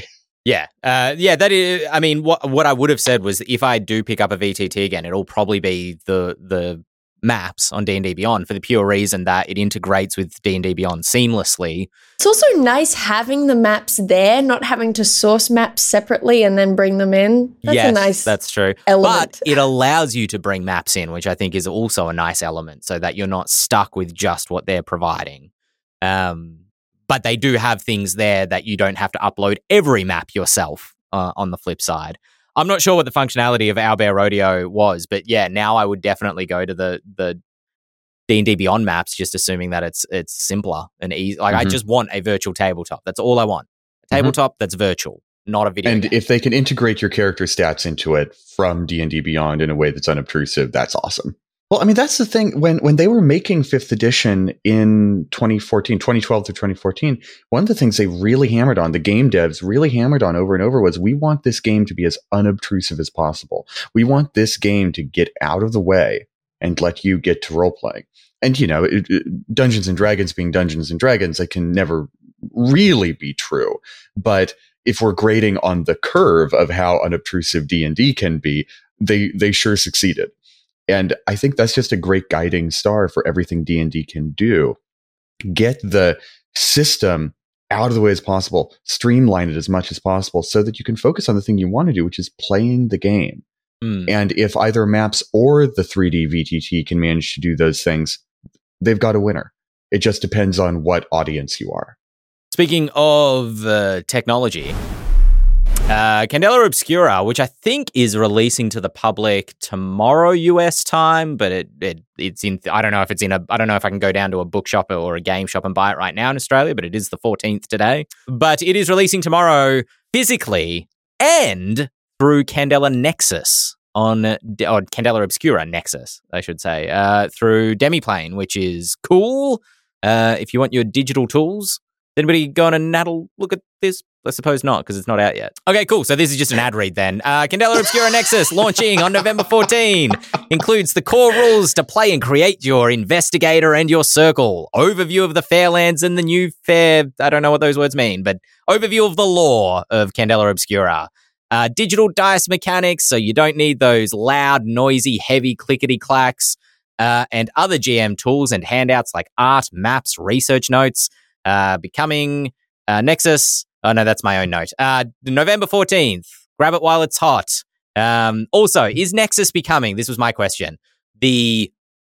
Yeah, uh, yeah. That is. I mean, what what I would have said was, if I do pick up a V T T again, it'll probably be the the maps on D and D Beyond, for the pure reason that it integrates with D and D Beyond seamlessly. It's also nice having the maps there, not having to source maps separately and then bring them in. That's yes, a nice that's true. element. But it allows you to bring maps in, which I think is also a nice element, so that you're not stuck with just what they're providing. Um, but they do have things there that you don't have to upload every map yourself uh, on the flip side. I'm not sure what the functionality of Owlbear Rodeo was, but yeah, now I would definitely go to the the D and D Beyond maps, just assuming that it's it's simpler and easy. Like, mm-hmm. I just want a virtual tabletop. That's all I want. A tabletop mm-hmm. that's virtual, not a video And game. if they can integrate your character stats into it from D and D Beyond in a way that's unobtrusive, that's awesome. Well, I mean, that's the thing. When when they were making fifth edition in twenty fourteen, twenty twelve through twenty fourteen, one of the things they really hammered on, the game devs really hammered on over and over, was we want this game to be as unobtrusive as possible. We want this game to get out of the way and let you get to role playing. And, you know, it, it, Dungeons and Dragons being Dungeons and Dragons, it can never really be true. But if we're grading on the curve of how unobtrusive D and D can be, they they sure succeeded. And I think that's just a great guiding star for everything D and D can do. Get the system out of the way as possible, streamline it as much as possible so that you can focus on the thing you want to do, which is playing the game. Mm. And if either maps or the three D V T T can manage to do those things, they've got a winner. It just depends on what audience you are. Speaking of uh, technology, Uh, Candela Obscura, which I think is releasing to the public tomorrow U S time, but it, it it's in. I don't know if it's in a. I don't know if I can go down to a bookshop or a game shop and buy it right now in Australia. But it is the fourteenth today. But it is releasing tomorrow physically and through Candela Nexus on or Candela Obscura Nexus, I should say, uh, through Demiplane, which is cool. Uh, if you want your digital tools, anybody going and naddle look at this? I suppose not, because it's not out yet. Okay, cool. So this is just an ad read then. Uh, Candela Obscura Nexus launching on November fourteenth. Includes the core rules to play and create your investigator and your circle. Overview of the Fairlands and the new fair. I don't know what those words mean, but overview of the lore of Candela Obscura. Uh, digital dice mechanics, so you don't need those loud, noisy, heavy clickety-clacks. Uh, and other G M tools and handouts like art, maps, research notes. Uh, becoming uh, Nexus... Oh, no, that's my own note. Uh, November fourteenth. Grab it while it's hot. Um, also, is Nexus becoming, this was my question, the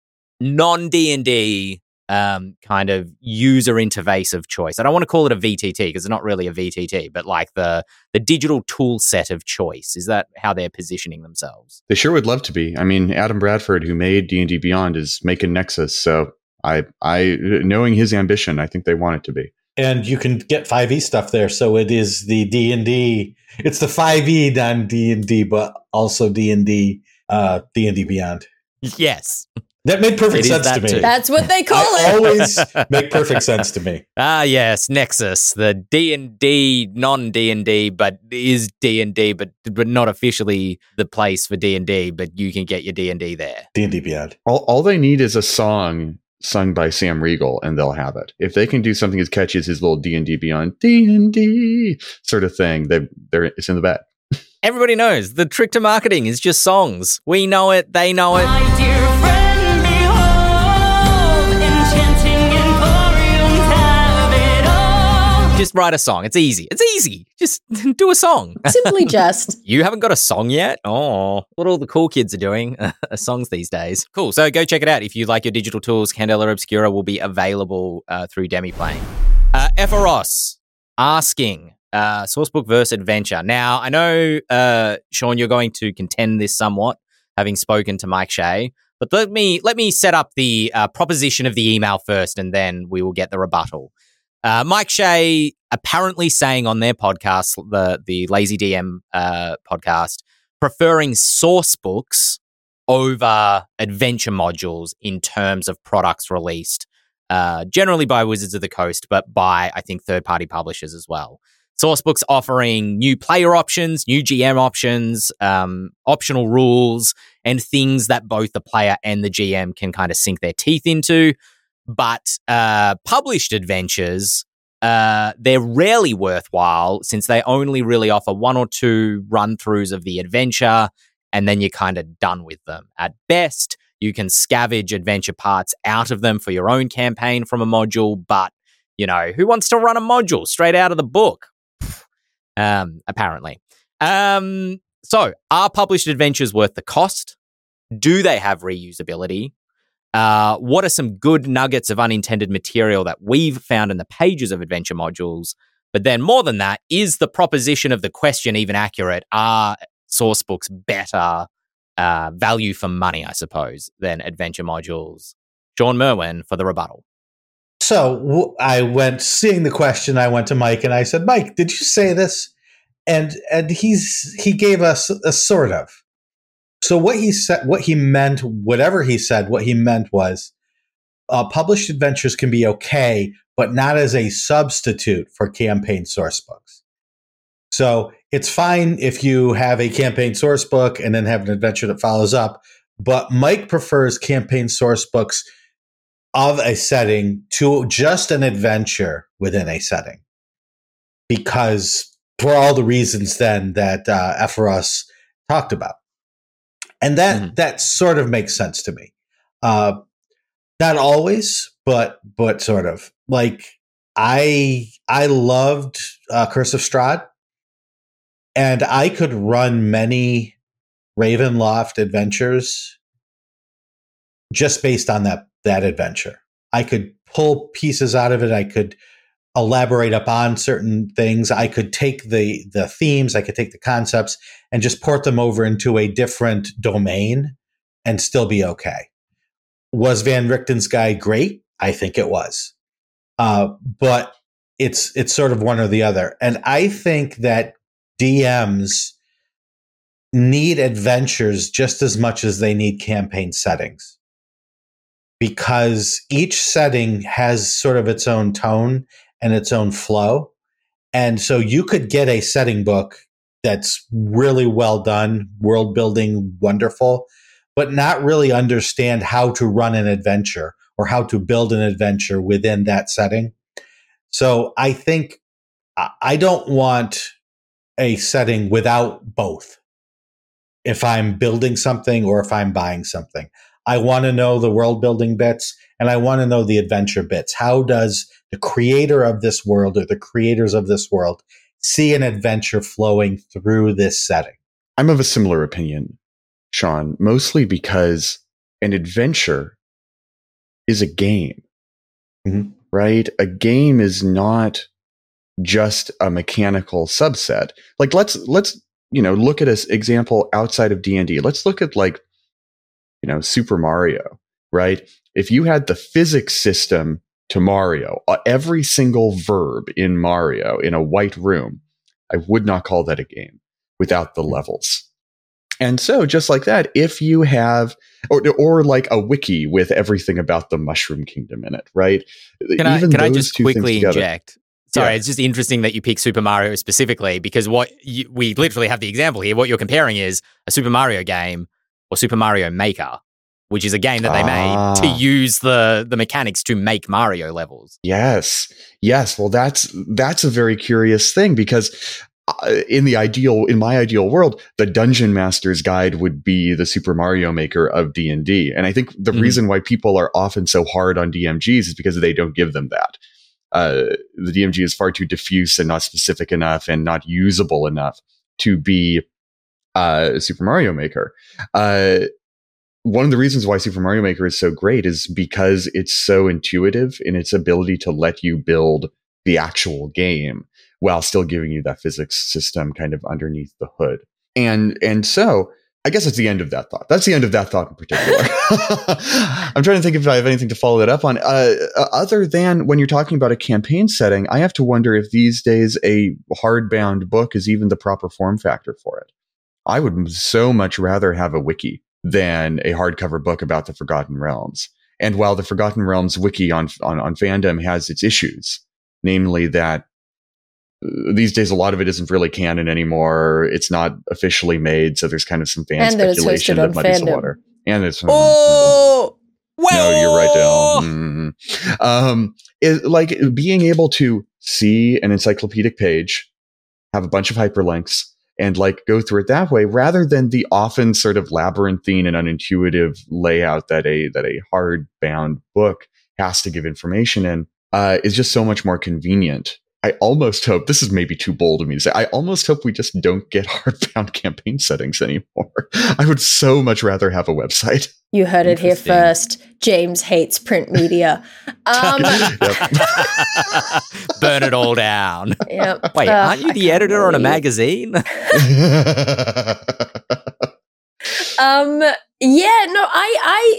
non-D and D um, kind of user interface of choice? I don't want to call it a V T T because it's not really a V T T, but like the, the digital tool set of choice. Is that how they're positioning themselves? They sure would love to be. I mean, Adam Bradford, who made D and D Beyond, is making Nexus. So I, I, knowing his ambition, I think they want it to be. And you can get five E stuff there. So it is the D and D. It's the five E done D and D, but also D and D, uh, D and D Beyond. Yes. That made perfect sense to me. Too. That's what they call I it. Always make perfect sense to me. Ah, yes, Nexus, the D and D, non-D and D, but is D and D, but but not officially the place for D and D, but you can get your D and D there. D and D Beyond. All, all they need is a song sung by Sam Riegel, and they'll have it. If they can do something as catchy as his little D and D Beyond, D and D sort of thing, they, they're it's in the bag. Everybody knows the trick to marketing is just songs. We know it, they know it. My dear friend, behold, enchanting emporiums have it all. Just write a song. It's easy. It's easy. Just do a song. Simply just. You haven't got a song yet? Oh, what all the cool kids are doing. Songs these days. Cool. So go check it out. If you like your digital tools, Candela Obscura will be available uh, through Demiplane. Uh, Ephoros asking, uh, Sourcebook verse adventure. Now, I know, uh, Sean, you're going to contend this somewhat, having spoken to Mike Shea, but let me, let me set up the uh, proposition of the email first, and then we will get the rebuttal. Uh, Mike Shea apparently saying on their podcast, the the Lazy D M uh, podcast, preferring source books over adventure modules in terms of products released, uh, generally by Wizards of the Coast, but by, I think, third-party publishers as well. Source books offering new player options, new G M options, um, optional rules, and things that both the player and the G M can kind of sink their teeth into. But uh, published adventures uh, they're rarely worthwhile since they only really offer one or two run-throughs of the adventure, and then you're kind of done with them. At best, you can scavenge adventure parts out of them for your own campaign from a module, but, you know, who wants to run a module straight out of the book? Um, apparently. Um, so, are published adventures worth the cost? Do they have reusability? Uh, what are some good nuggets of unintended material that we've found in the pages of adventure modules? But then more than that, is the proposition of the question even accurate? Are source books better uh, value for money, I suppose, than adventure modules? Sean Merwin for the rebuttal. So w- I went, seeing the question, I went to Mike and I said, Mike, did you say this? And and he's he gave us a sort of. So what he said, what he meant, whatever he said, what he meant was uh, published adventures can be okay, but not as a substitute for campaign source books. So it's fine if you have a campaign source book and then have an adventure that follows up, but Mike prefers campaign source books of a setting to just an adventure within a setting. Because for all the reasons then that uh, Ephoros talked about. And that mm-hmm. that sort of makes sense to me. Uh, not always, but but sort of. Like I I loved uh, Curse of Strahd, and I could run many Ravenloft adventures just based on that that adventure. I could pull pieces out of it. I could elaborate upon certain things. I could take the the themes, I could take the concepts and just port them over into a different domain and still be okay. Was Van Richten's guide great? I think it was. Uh, but it's it's sort of one or the other. And I think that D Ms need adventures just as much as they need campaign settings. Because each setting has sort of its own tone and its own flow. And so you could get a setting book that's really well done, world building, wonderful, but not really understand how to run an adventure or how to build an adventure within that setting. So I think I don't want a setting without both. If I'm building something or if I'm buying something, I want to know the world building bits and I want to know the adventure bits. How does the creator of this world or the creators of this world see an adventure flowing through this setting? I'm of a similar opinion, Sean, mostly because an adventure is a game, mm-hmm. right? A game is not just a mechanical subset. Like let's, let's, you know, look at an example outside of D and D. Let's look at like, you know, Super Mario, right? If you had the physics system to Mario, uh, every single verb in Mario in a white room, I would not call that a game without the levels. And so just like that, if you have, or, or like a wiki with everything about the Mushroom Kingdom in it, right? Can I, can I just quickly together, inject? Sorry, yeah. It's just interesting that you pick Super Mario specifically because what you, we literally have the example here. What you're comparing is a Super Mario game or Super Mario Maker, which is a game that they ah. made to use the the mechanics to make Mario levels. Yes, yes. Well, that's that's a very curious thing because uh, in the ideal, in my ideal world, the Dungeon Master's Guide would be the Super Mario Maker of D and D, and I think the mm-hmm. reason why people are often so hard on D M Gs is because they don't give them that. Uh, the D M G is far too diffuse and not specific enough and not usable enough to be uh, Super Mario Maker. Uh, one of the reasons why Super Mario Maker is so great is because it's so intuitive in its ability to let you build the actual game while still giving you that physics system kind of underneath the hood. And and so I guess it's the end of that thought. That's the end of that thought in particular. I'm trying to think if I have anything to follow that up on. Uh, other than when you're talking about a campaign setting, I have to wonder if these days a hardbound book is even the proper form factor for it. I would so much rather have a wiki than a hardcover book about the Forgotten Realms. And while the Forgotten Realms wiki on, on, on Fandom has its issues, namely that these days, a lot of it isn't really canon anymore. It's not officially made, so there's kind of some fan and speculation that muddies the water. And it's oh, well, no, you're right, Dale. Mm-hmm. Um, it, like being able to see an encyclopedic page, have a bunch of hyperlinks, and like go through it that way, rather than the often sort of labyrinthine and unintuitive layout that a that a hardbound book has to give information in, uh, is just so much more convenient. I almost hope, this is maybe too bold of me to say, I almost hope we just don't get hardbound campaign settings anymore. I would so much rather have a website. You heard it here first. James hates print media. Um, Burn it all down. Yep. Wait, Uh, aren't you I the can't editor on a believe- magazine? Um. Yeah. No. I. I.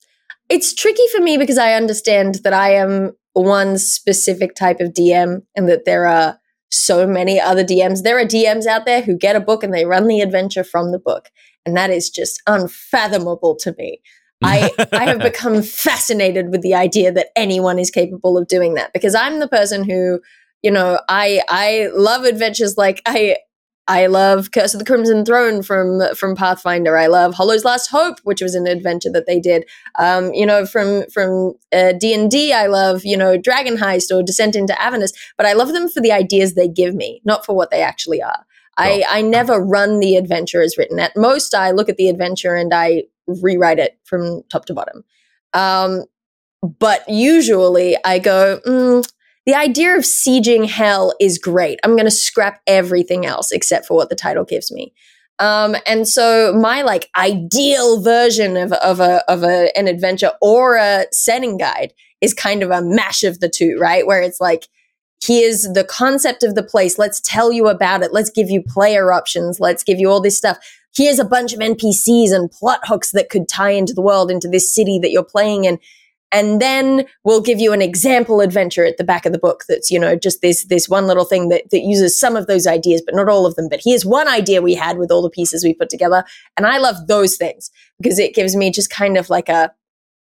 It's tricky for me because I understand that I am one specific type of D M, and that there are so many other D Ms. There are D Ms out there who get a book and they run the adventure from the book, and that is just unfathomable to me. I I have become fascinated with the idea that anyone is capable of doing that, because I'm the person who, you know, I I love adventures like I. I love Curse of the Crimson Throne from from Pathfinder. I love Hollow's Last Hope, which was an adventure that they did. Um, you know, from from uh, D and D, I love, you know, Dragon Heist or Descent into Avernus. But I love them for the ideas they give me, not for what they actually are. I, I never run the adventure as written. At most, I look at the adventure and I rewrite it from top to bottom. Um, but usually, I go. Mm, The idea of sieging hell is great. I'm going to scrap everything else except for what the title gives me. Um, and so my like ideal version of, of a, of a, an adventure or a setting guide is kind of a mash of the two, right? Where it's like, here's the concept of the place. Let's tell you about it. Let's give you player options. Let's give you all this stuff. Here's a bunch of N P Cs and plot hooks that could tie into the world, into this city that you're playing in. And then we'll give you an example adventure at the back of the book that's, you know, just this this one little thing that, that uses some of those ideas, but not all of them. But here's one idea we had with all the pieces we put together. And I love those things because it gives me just kind of like a,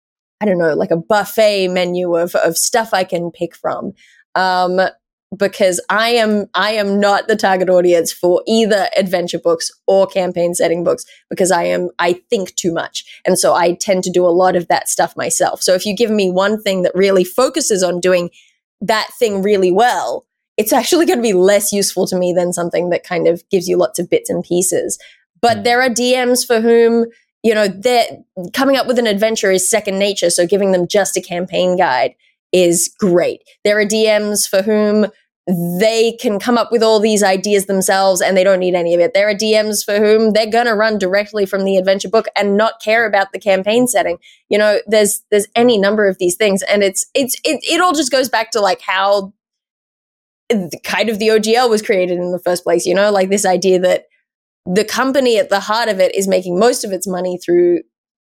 I don't know, like a buffet menu of, of stuff I can pick from. Um, because I am I am not the target audience for either adventure books or campaign setting books, because I am I think too much. And so I tend to do a lot of that stuff myself. So if you give me one thing that really focuses on doing that thing really well, it's actually going to be less useful to me than something that kind of gives you lots of bits and pieces. But mm. there are D Ms for whom, you know, they're coming up with an adventure is second nature. So giving them just a campaign guide is great. There are D Ms for whom they can come up with all these ideas themselves and they don't need any of it. There are D Ms for whom they're going to run directly from the adventure book and not care about the campaign setting. You know, there's there's any number of these things, and it's it's it, it all just goes back to like how the, kind of the O G L was created in the first place, you know, like this idea that the company at the heart of it is making most of its money through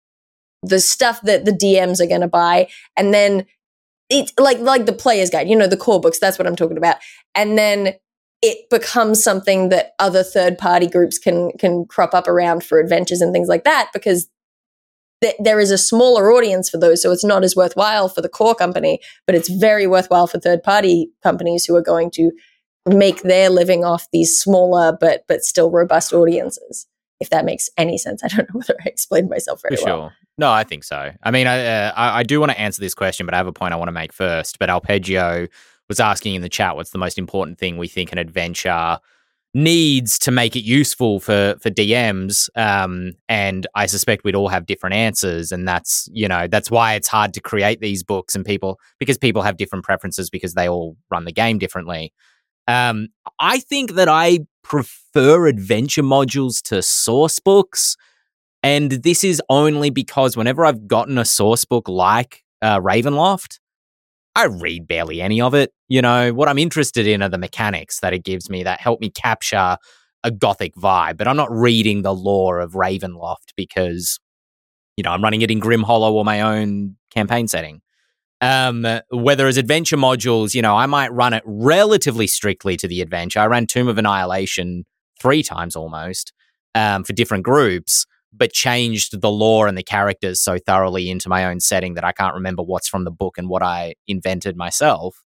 the stuff that the D Ms are going to buy, and then it's like like the player's guide, you know, the core books, that's what I'm talking about. And then it becomes something that other third-party groups can can crop up around for adventures and things like that, because th- there is a smaller audience for those, so it's not as worthwhile for the core company, but it's very worthwhile for third-party companies who are going to make their living off these smaller but but still robust audiences, if that makes any sense. I don't know whether I explained myself very For well. sure. No, I think so. I mean, I, uh, I I do want to answer this question, but I have a point I want to make first. But Alpeggio was asking in the chat, what's the most important thing we think an adventure needs to make it useful for for D Ms? Um, and I suspect we'd all have different answers, and that's you know that's why it's hard to create these books and people because people have different preferences because they all run the game differently. Um, I think that I prefer adventure modules to source books. And this is only because whenever I've gotten a source book like uh, Ravenloft, I read barely any of it. You know, what I'm interested in are the mechanics that it gives me that help me capture a gothic vibe. But I'm not reading the lore of Ravenloft because, you know, I'm running it in Grim Hollow or my own campaign setting. Um, whether as adventure modules, you know, I might run it relatively strictly to the adventure. I ran Tomb of Annihilation three times almost um, for different groups, but changed the lore and the characters so thoroughly into my own setting that I can't remember what's from the book and what I invented myself.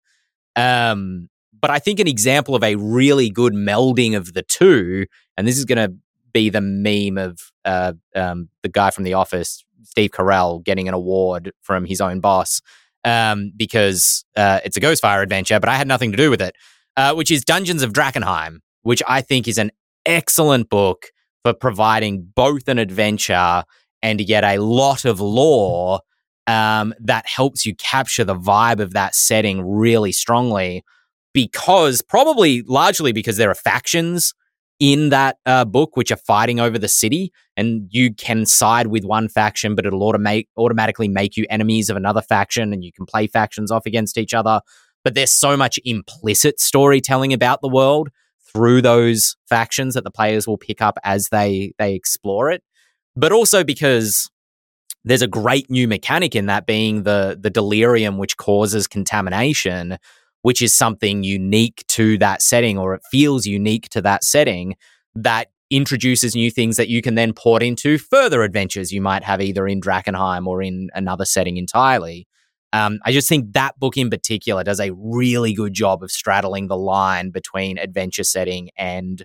Um, but I think an example of a really good melding of the two, and this is going to be the meme of uh, um, the guy from The Office, Steve Carell, getting an award from his own boss um, because uh, it's a Ghostfire adventure, but I had nothing to do with it, uh, which is Dungeons of Drakkenheim, which I think is an excellent book for providing both an adventure and yet a lot of lore um, that helps you capture the vibe of that setting really strongly, because probably largely because there are factions in that uh, book which are fighting over the city, and you can side with one faction, but it'll automate, automatically make you enemies of another faction, and you can play factions off against each other. But there's so much implicit storytelling about the world through those factions that the players will pick up as they they explore it. But also because there's a great new mechanic in that, being the the delirium, which causes contamination, which is something unique to that setting, or it feels unique to that setting, that introduces new things that you can then port into further adventures you might have either in Drakkenheim or in another setting entirely. Um, I just think that book in particular does a really good job of straddling the line between adventure setting and,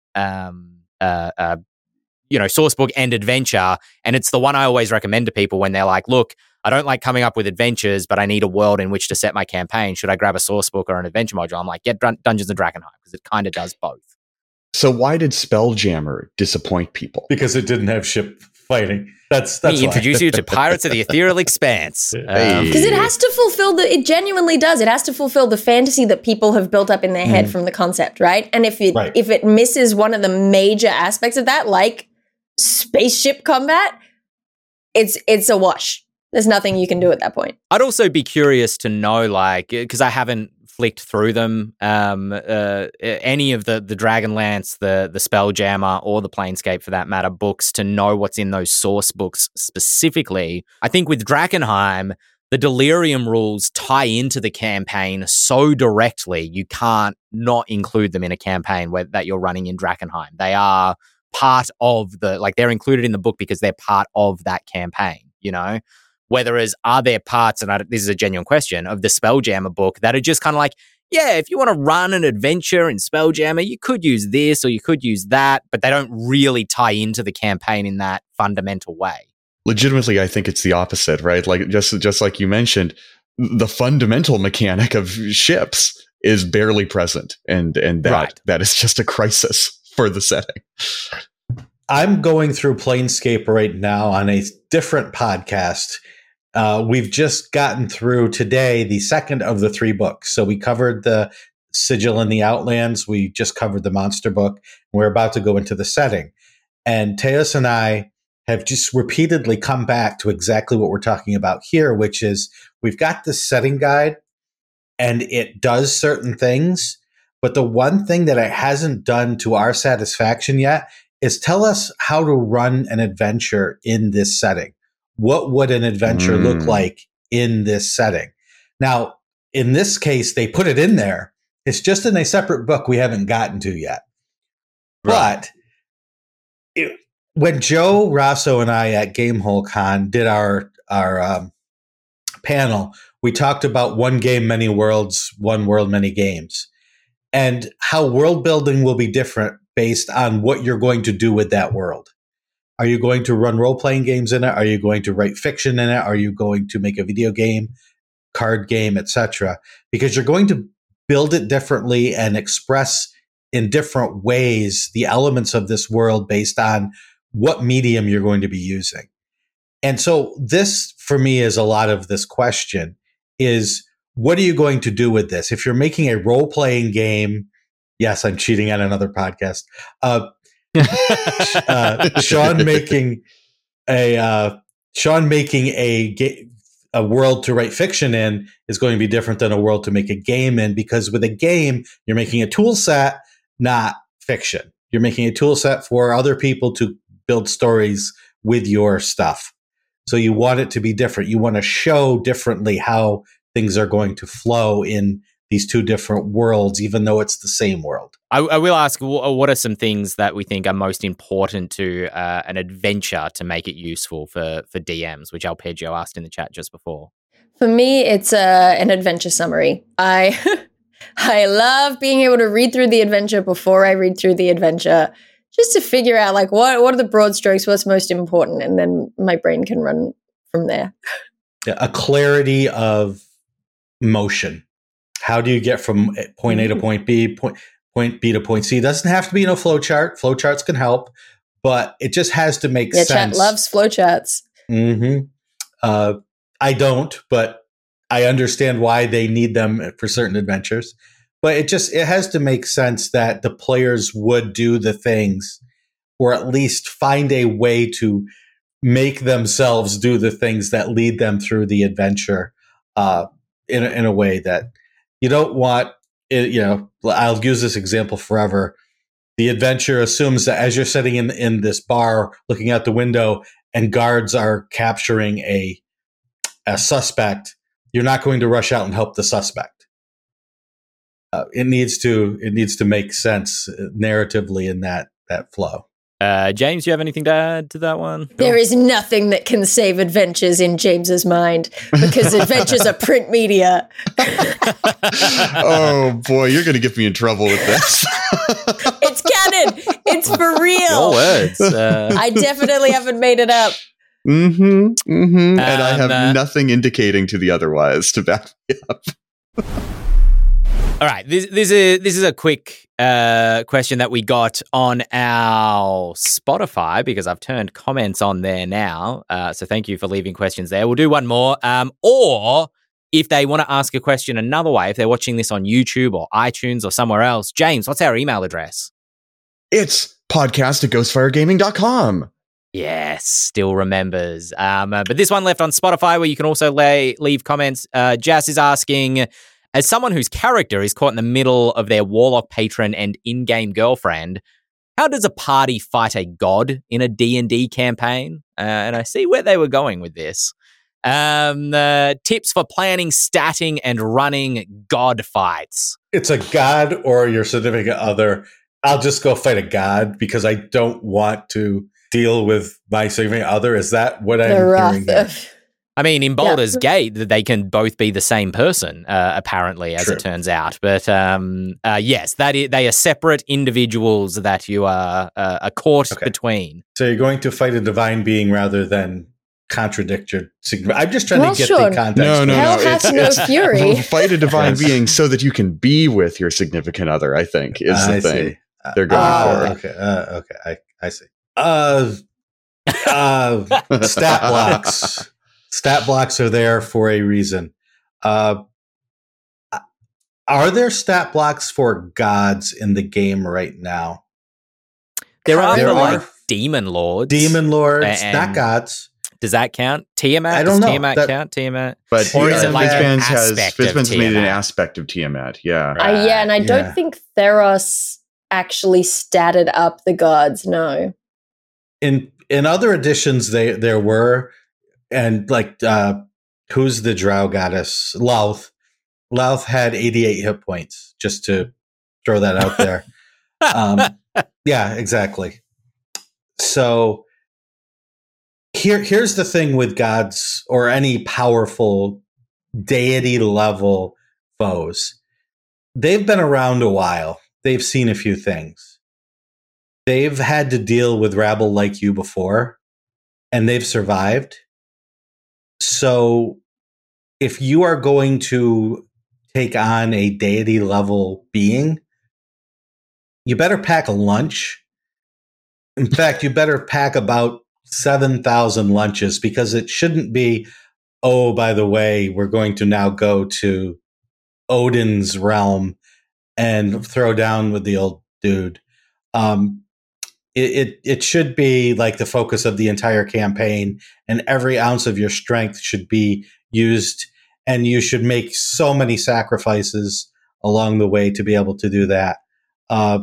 um, uh, uh, you know, source book and adventure. And it's the one I always recommend to people when they're like, look, I don't like coming up with adventures, but I need a world in which to set my campaign. Should I grab a source book or an adventure module? I'm like, get Dun- Dungeons of Drakkenheim, because it kind of does both. So why did Spelljammer disappoint people? Because it didn't have ship fighting. That's that's We why. introduce you to Pirates of the Ethereal Expanse. Um, Hey. Because it has to fulfill the, it genuinely does. It has to fulfill the fantasy that people have built up in their head Mhm. from the concept, right? And if it Right. if it misses one of the major aspects of that, like spaceship combat, it's it's a wash. There's nothing you can do at that point. I'd also be curious to know, like, because I haven't flicked through them, um, uh, any of the the Dragonlance, the the Spelljammer, or the Planescape for that matter books, to know what's in those source books specifically. I think with Drakkenheim, the Delirium rules tie into the campaign so directly, you can't not include them in a campaign where, that you're running in Drakkenheim. They are part of the, like, they're included in the book because they're part of that campaign, you know? Whereas are there parts, and I, this is a genuine question, of the Spelljammer book that are just kind of like, yeah, if you want to run an adventure in Spelljammer, you could use this or you could use that, but they don't really tie into the campaign in that fundamental way. Legitimately, I think it's the opposite, right? Like just just like you mentioned, the fundamental mechanic of ships is barely present, and and that Right. that is just a crisis for the setting. I'm going through Planescape right now on a different podcast. Uh, we've just gotten through today the second of the three books. So we covered the Sigil and the Outlands. We just covered the monster book. We're about to go into the setting. And Teos and I have just repeatedly come back to exactly what we're talking about here, which is we've got this setting guide and it does certain things. But the one thing that it hasn't done to our satisfaction yet is tell us how to run an adventure in this setting. What would an adventure Mm. look like in this setting? Now, in this case, they put it in there. It's just in a separate book we haven't gotten to yet. Right. But it, when Joe Rosso and I at Gamehole Con did our, our um, panel, we talked about one game, many worlds, one world, many games, and how world building will be different based on what you're going to do with that world. Are you going to run role-playing games in it? Are you going to write fiction in it? Are you going to make a video game, card game, et cetera? Because you're going to build it differently and express in different ways the elements of this world based on what medium you're going to be using. And so this, for me, is a lot of this question is, what are you going to do with this? If you're making a role-playing game, yes, I'm cheating on another podcast. Uh, uh, Sean making a uh, Sean making a ga- a world to write fiction in is going to be different than a world to make a game in, because with a game you're making a tool set, not fiction. You're making a tool set for other people to build stories with your stuff. So you want it to be different. You want to show differently how things are going to flow in these two different worlds, even though it's the same world. I, I will ask, wh- what are some things that we think are most important to uh, an adventure to make it useful for, for D Ms, which Alpeggio asked in the chat just before? For me, it's uh, an adventure summary. I I love being able to read through the adventure before I read through the adventure, just to figure out like what what are the broad strokes, what's most important, and then my brain can run from there. Yeah, a clarity of motion. How do you get from point A to point B, point point B to point C? It doesn't have to be in a flow chart. Flow charts can help, but it just has to make Yeah, sense. chat loves flowcharts. Mm-hmm. Uh, I don't, but I understand why they need them for certain adventures. But it just it has to make sense that the players would do the things, or at least find a way to make themselves do the things that lead them through the adventure uh, in a, in a way that you don't want. It, you know, I'll use this example forever. The adventure assumes that as you're sitting in in this bar, looking out the window, and guards are capturing a a suspect, you're not going to rush out and help the suspect. Uh, it needs to it needs to make sense narratively in that that flow. Uh, James, do you have anything to add to that one? There is nothing that can save Adventures in James's mind because Adventures are print media. Oh boy, you're going to get me in trouble with this. It's canon. It's for real. Your words. Uh, I definitely haven't made it up. Mm-hmm. Mm-hmm. and I Um, have uh, nothing indicating to the otherwise to back me up. all right, this this is this is a quick uh, question that we got on our Spotify because I've turned comments on there now. Uh, so thank you for leaving questions there. We'll do one more. Um, or if they want to ask a question another way, if they're watching this on YouTube or iTunes or somewhere else, James, what's our email address? It's podcast at ghostfire gaming dot com. Yes, still remembers. Um, uh, but this one left on Spotify where you can also lay, leave comments. Uh, Jazz is asking, as someone whose character is caught in the middle of their warlock patron and in-game girlfriend, how does a party fight a god in a D and D campaign? Uh, and I see where they were going with this. Um, uh, tips for planning, statting, and running god fights. It's a god or your significant other. I'll just go fight a god because I don't want to deal with my significant other. Is that what I'm The hearing? wrath here? of. I mean, in Baldur's Gate, they can both be the same person, uh, apparently, as True. it turns out. But um, uh, yes, that is, they are separate individuals that you are uh, are caught Okay. between. So you're going to fight a divine being rather than contradict your significant. I'm just trying Well, to get Sean, the context. No, no, Hell no. hath It's, no it's fury. fight a divine Yes. being so that you can be with your significant other, I think, is I the thing see. they're going Ah, for. Okay, uh, okay, I, I see. Uh, uh, stat blocks. Stat blocks are there for a reason. Uh, are there stat blocks for gods in the game right now? There are There for are. like demon lords. Demon lords, And- not gods. Does that count? Tiamat? I don't Does know. Tiamat That- count? Tiamat? But Or is uh, it like an Fizban's has aspect of Fizban's made an Tiamat? aspect of Tiamat. Yeah. Right. Uh, yeah, and I Yeah. don't think Theros actually statted up the gods. No. In in other editions, they there were, and like uh, who's the drow goddess? Louth. Louth had eighty-eight hit points. Just to throw that out there. um, yeah, exactly. So here, here's the thing with gods or any powerful deity level foes. They've been around a while. They've seen a few things. They've had to deal with rabble like you before, and they've survived. So if you are going to take on a deity level being, you better pack a lunch. In fact, you better pack about seven thousand lunches because it shouldn't be, oh, by the way, we're going to now go to Odin's realm and throw down with the old dude. Um, it, it, it should be like the focus of the entire campaign, and every ounce of your strength should be used, and you should make so many sacrifices along the way to be able to do that. Uh,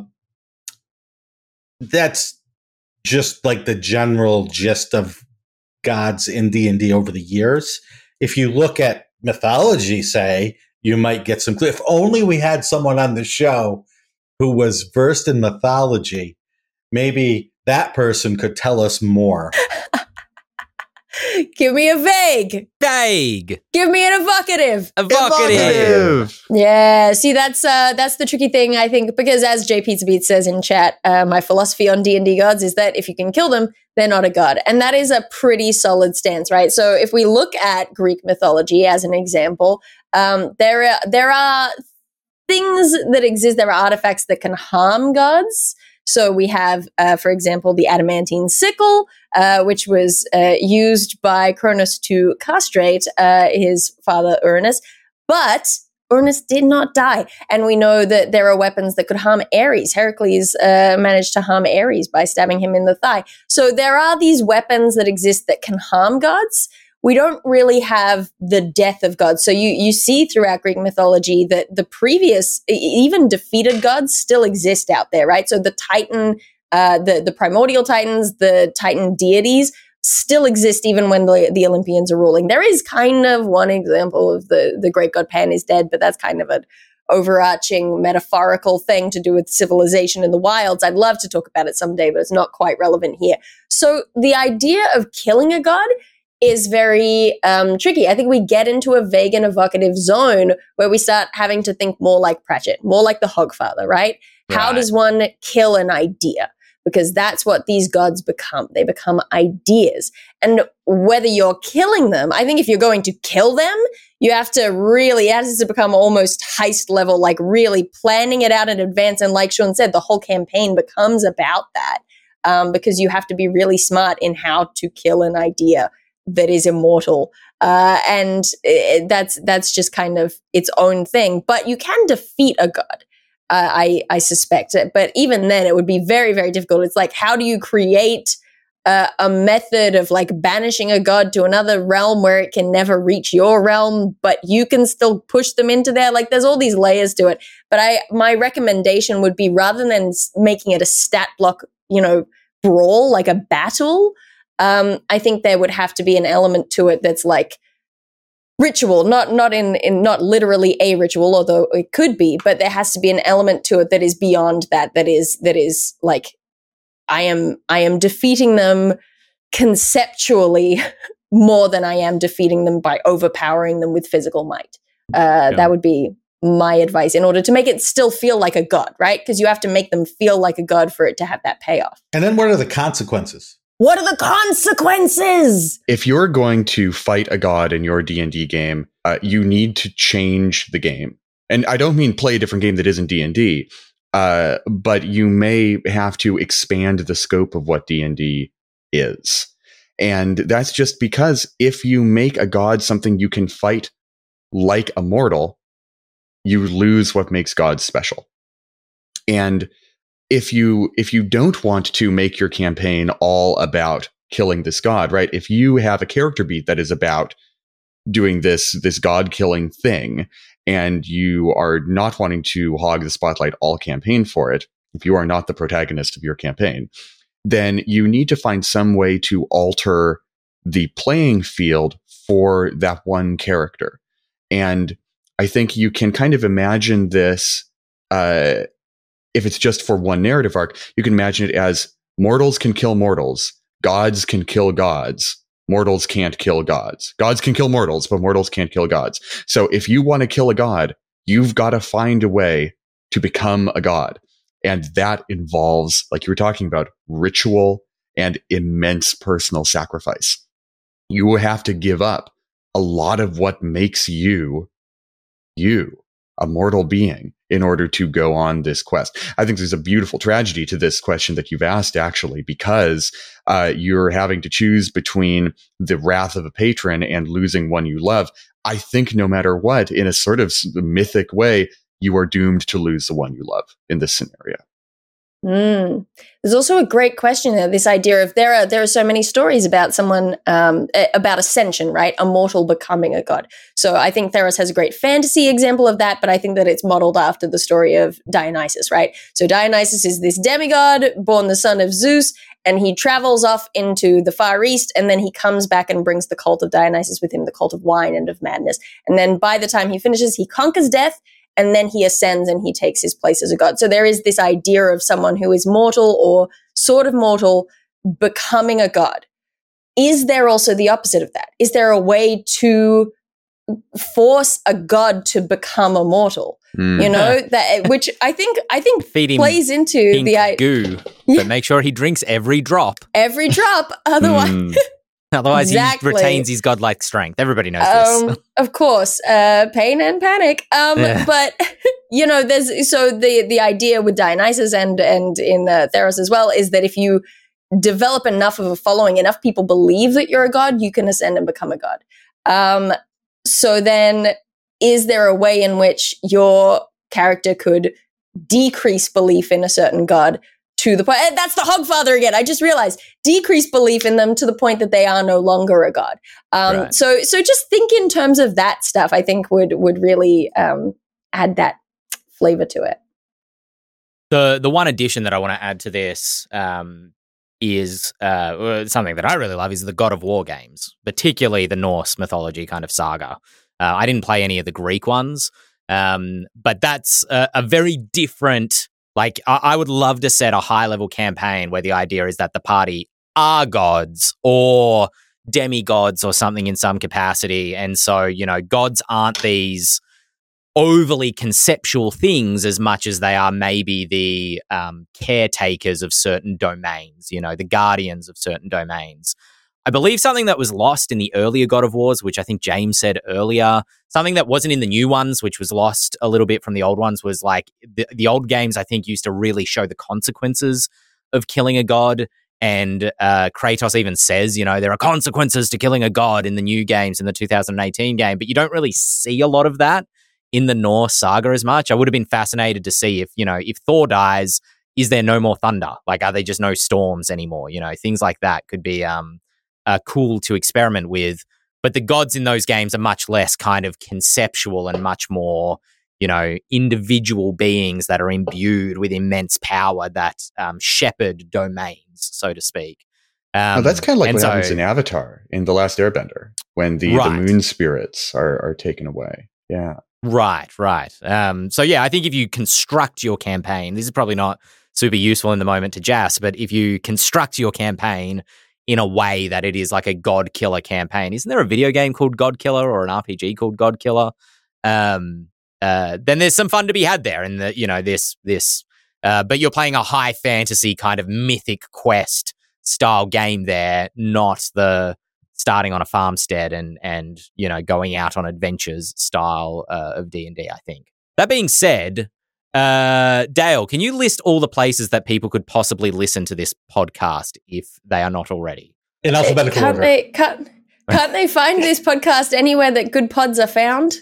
that's just like the general gist of gods in D and D over the years. If you look at mythology, say, you might get some clue. If only we had someone on the show who was versed in mythology, maybe that person could tell us more. Give me a vague. Vague. Give me an evocative. Evocative. Evocative. Yeah, see, that's uh, that's the tricky thing, I think, because as J Pizza Beat says in chat, uh, my philosophy on D and D gods is that if you can kill them, they're not a god. And that is a pretty solid stance, right? So if we look at Greek mythology as an example, Um, there are there are things that exist. There are artifacts that can harm gods. So we have, uh, for example, the adamantine sickle, uh, which was uh, used by Cronus to castrate uh, his father Uranus, but Uranus did not die. And we know that there are weapons that could harm Ares. Heracles uh, managed to harm Ares by stabbing him in the thigh. So there are these weapons that exist that can harm gods. We don't really have the death of gods. So you, you see throughout Greek mythology that the previous, even defeated gods still exist out there, right? So the Titan, uh, the, the primordial Titans, the Titan deities still exist even when the, the Olympians are ruling. There is kind of one example of the, the great god Pan is dead, but that's kind of an overarching metaphorical thing to do with civilization in the wilds. I'd love to talk about it someday, but it's not quite relevant here. So the idea of killing a god is very um, tricky. I think we get into a vague and evocative zone where we start having to think more like Pratchett, more like the Hogfather, right? right? How does one kill an idea? Because that's what these gods become. They become ideas. And whether you're killing them, I think if you're going to kill them, you have to really, it has to become almost heist level, like really planning it out in advance. And like Sean said, the whole campaign becomes about that um, because you have to be really smart in how to kill an idea that is immortal. Uh, and it, that's that's just kind of its own thing. But you can defeat a god, uh, I, I suspect. But even then, it would be very, very difficult. It's like, how do you create uh, a method of like banishing a god to another realm where it can never reach your realm, but you can still push them into there? Like, there's all these layers to it. But I my recommendation would be, rather than making it a stat block, you know, brawl, like a battle, Um, I think there would have to be an element to it that's like ritual, not not in, in not literally a ritual, although it could be, but there has to be an element to it that is beyond that. That is that is like I am I am defeating them conceptually more than I am defeating them by overpowering them with physical might. Uh, yeah. That would be my advice in order to make it still feel like a god, right? Because you have to make them feel like a god for it to have that payoff. And then what are the consequences? What are the consequences? If you're going to fight a god in your D and D game, uh, you need to change the game. And I don't mean play a different game that isn't D and D, uh, but you may have to expand the scope of what D and D is. And that's just because if you make a god something you can fight like a mortal, you lose what makes gods special. And If you if you don't want to make your campaign all about killing this god, right? If you have a character beat that is about doing this this god killing thing, and you are not wanting to hog the spotlight all campaign for it, if you are not the protagonist of your campaign, then you need to find some way to alter the playing field for that one character. And I think you can kind of imagine this. Uh, If it's just for one narrative arc, you can imagine it as mortals can kill mortals, gods can kill gods, mortals can't kill gods. Gods can kill mortals, but mortals can't kill gods. So if you want to kill a god, you've got to find a way to become a god. And that involves, like you were talking about, ritual and immense personal sacrifice. You will have to give up a lot of what makes you, you, a mortal being, in order to go on this quest. I think there's a beautiful tragedy to this question that you've asked, actually, because uh, you're having to choose between the wrath of a patron and losing one you love. I think no matter what, in a sort of mythic way, you are doomed to lose the one you love in this scenario. Mm. There's also a great question there, this idea of there are there are so many stories about someone, um, about ascension, right? A mortal becoming a god. So I think Theros has a great fantasy example of that, but I think that it's modeled after the story of Dionysus, right? So Dionysus is this demigod, born the son of Zeus, and he travels off into the Far East, and then he comes back and brings the cult of Dionysus with him, the cult of wine and of madness. And then by the time he finishes, he conquers death, and then he ascends and he takes his place as a god. So there is this idea of someone who is mortal or sort of mortal becoming a god. Is there also the opposite of that? Is there a way to force a god to become a mortal? Mm. You know, that which I think I think Feed him plays into pink the goo, yeah. but make sure he drinks every drop. Every drop, otherwise. Mm. Otherwise, Exactly. he retains his godlike strength. Everybody knows this. Um, of course, uh, pain and panic. Um, Yeah. But you know, there's so the the idea with Dionysus and and in uh, Theros as well is that if you develop enough of a following, enough people believe that you're a god, you can ascend and become a god. Um, so then, is there a way in which your character could decrease belief in a certain god to the point? And that's the Hogfather again. I just realized decrease belief in them to the point that they are no longer a god. Um, Right. So, so just think in terms of that stuff. I think would would really um, add that flavor to it. The the one addition that I want to add to this um, is uh, something that I really love is the God of War games, particularly the Norse mythology kind of saga. Uh, I didn't play any of the Greek ones, um, but that's a, a very different. Like, I, I would love to set a high level campaign where the idea is that the party are gods or demigods or something in some capacity, and so you know, gods aren't these overly conceptual things as much as they are maybe the um, caretakers of certain domains, you know, the guardians of certain domains. I believe something that was lost in the earlier God of Wars, which I think James said earlier, something that wasn't in the new ones, which was lost a little bit from the old ones, was like the, the old games, I think, used to really show the consequences of killing a god. And uh, Kratos even says, you know, there are consequences to killing a god in the new games, in the two thousand eighteen game, but you don't really see a lot of that in the Norse saga as much. I would have been fascinated to see if, you know, if Thor dies, is there no more thunder? Like, are there just no storms anymore? You know, things like that could be um, uh, cool to experiment with. But the gods in those games are much less kind of conceptual and much more, you know, individual beings that are imbued with immense power that um, shepherd domains, so to speak. Um, Oh, that's kind of like and what so- happens in Avatar in The Last Airbender when the, Right. the moon spirits are, are taken away. Yeah. Right, right. Um, so yeah, I think if you construct your campaign, this is probably not super useful in the moment to Jas, but if you construct your campaign in a way that it is like a God Killer campaign, isn't there a video game called God Killer or an R P G called God Killer? Um, uh, then there's some fun to be had there in the, you know, this, this, uh, but you're playing a high fantasy kind of mythic quest style game there, not the starting on a farmstead and, and you know, going out on adventures style uh, of D and D, I think. That being said, uh, Dale, can you list all the places that people could possibly listen to this podcast if they are not already? In alphabetical can't order. they can't, can't they find this podcast anywhere that good pods are found?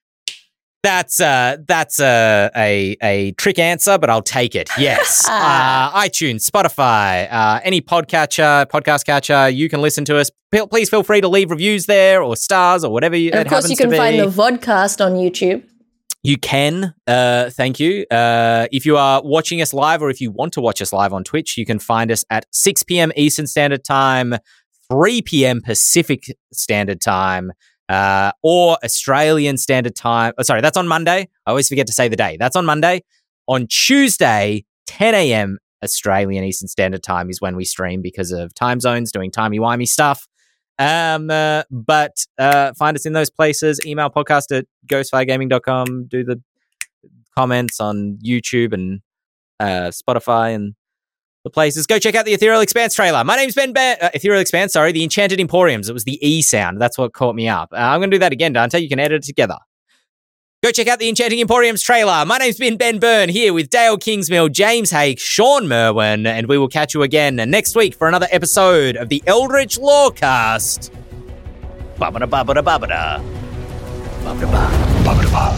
That's uh, that's a, a a trick answer, but I'll take it. Yes, uh, iTunes, Spotify, uh, any podcatcher, podcast catcher, you can listen to us. P- Please feel free to leave reviews there or stars or whatever you, And it of course, you happens to can be. find the vodcast on YouTube. You can. Uh, thank you. Uh, if you are watching us live or if you want to watch us live on Twitch, you can find us at six p.m. Eastern Standard Time, three p.m. Pacific Standard Time, uh, or Australian Standard Time. Oh, sorry, that's on Monday. I always forget to say the day. That's on Monday. On Tuesday, ten a.m. Australian Eastern Standard Time is when we stream because of time zones, doing timey-wimey stuff. Um, uh, but uh, find us in those places. Email podcast at ghostfire gaming dot com. Do the comments on YouTube and uh, Spotify and the places. Go check out the Ethereal Expanse trailer. My name's Ben Ben. Uh, Ethereal Expanse, sorry. The Enchanted Emporiums. It was the E sound. That's what caught me up. Uh, I'm going to do that again, Dante. You can edit it together. Go check out the Enchanting Emporiums trailer. My name's been Ben Byrne here with Dale Kingsmill, James Hake, Sean Merwin, and we will catch you again next week for another episode of the Eldritch Lorecast. Ba-ba-da, ba-ba-da, ba-ba-da. Ba-ba-da-ba. Ba-ba-da-ba.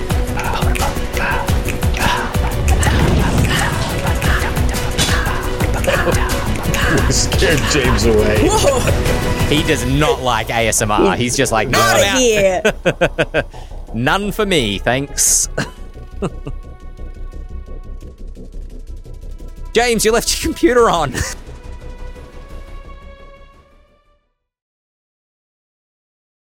We scared James away. He does not like A S M R. He's just like, no, Out I'm of out. here. None for me, thanks. James, you left your computer on.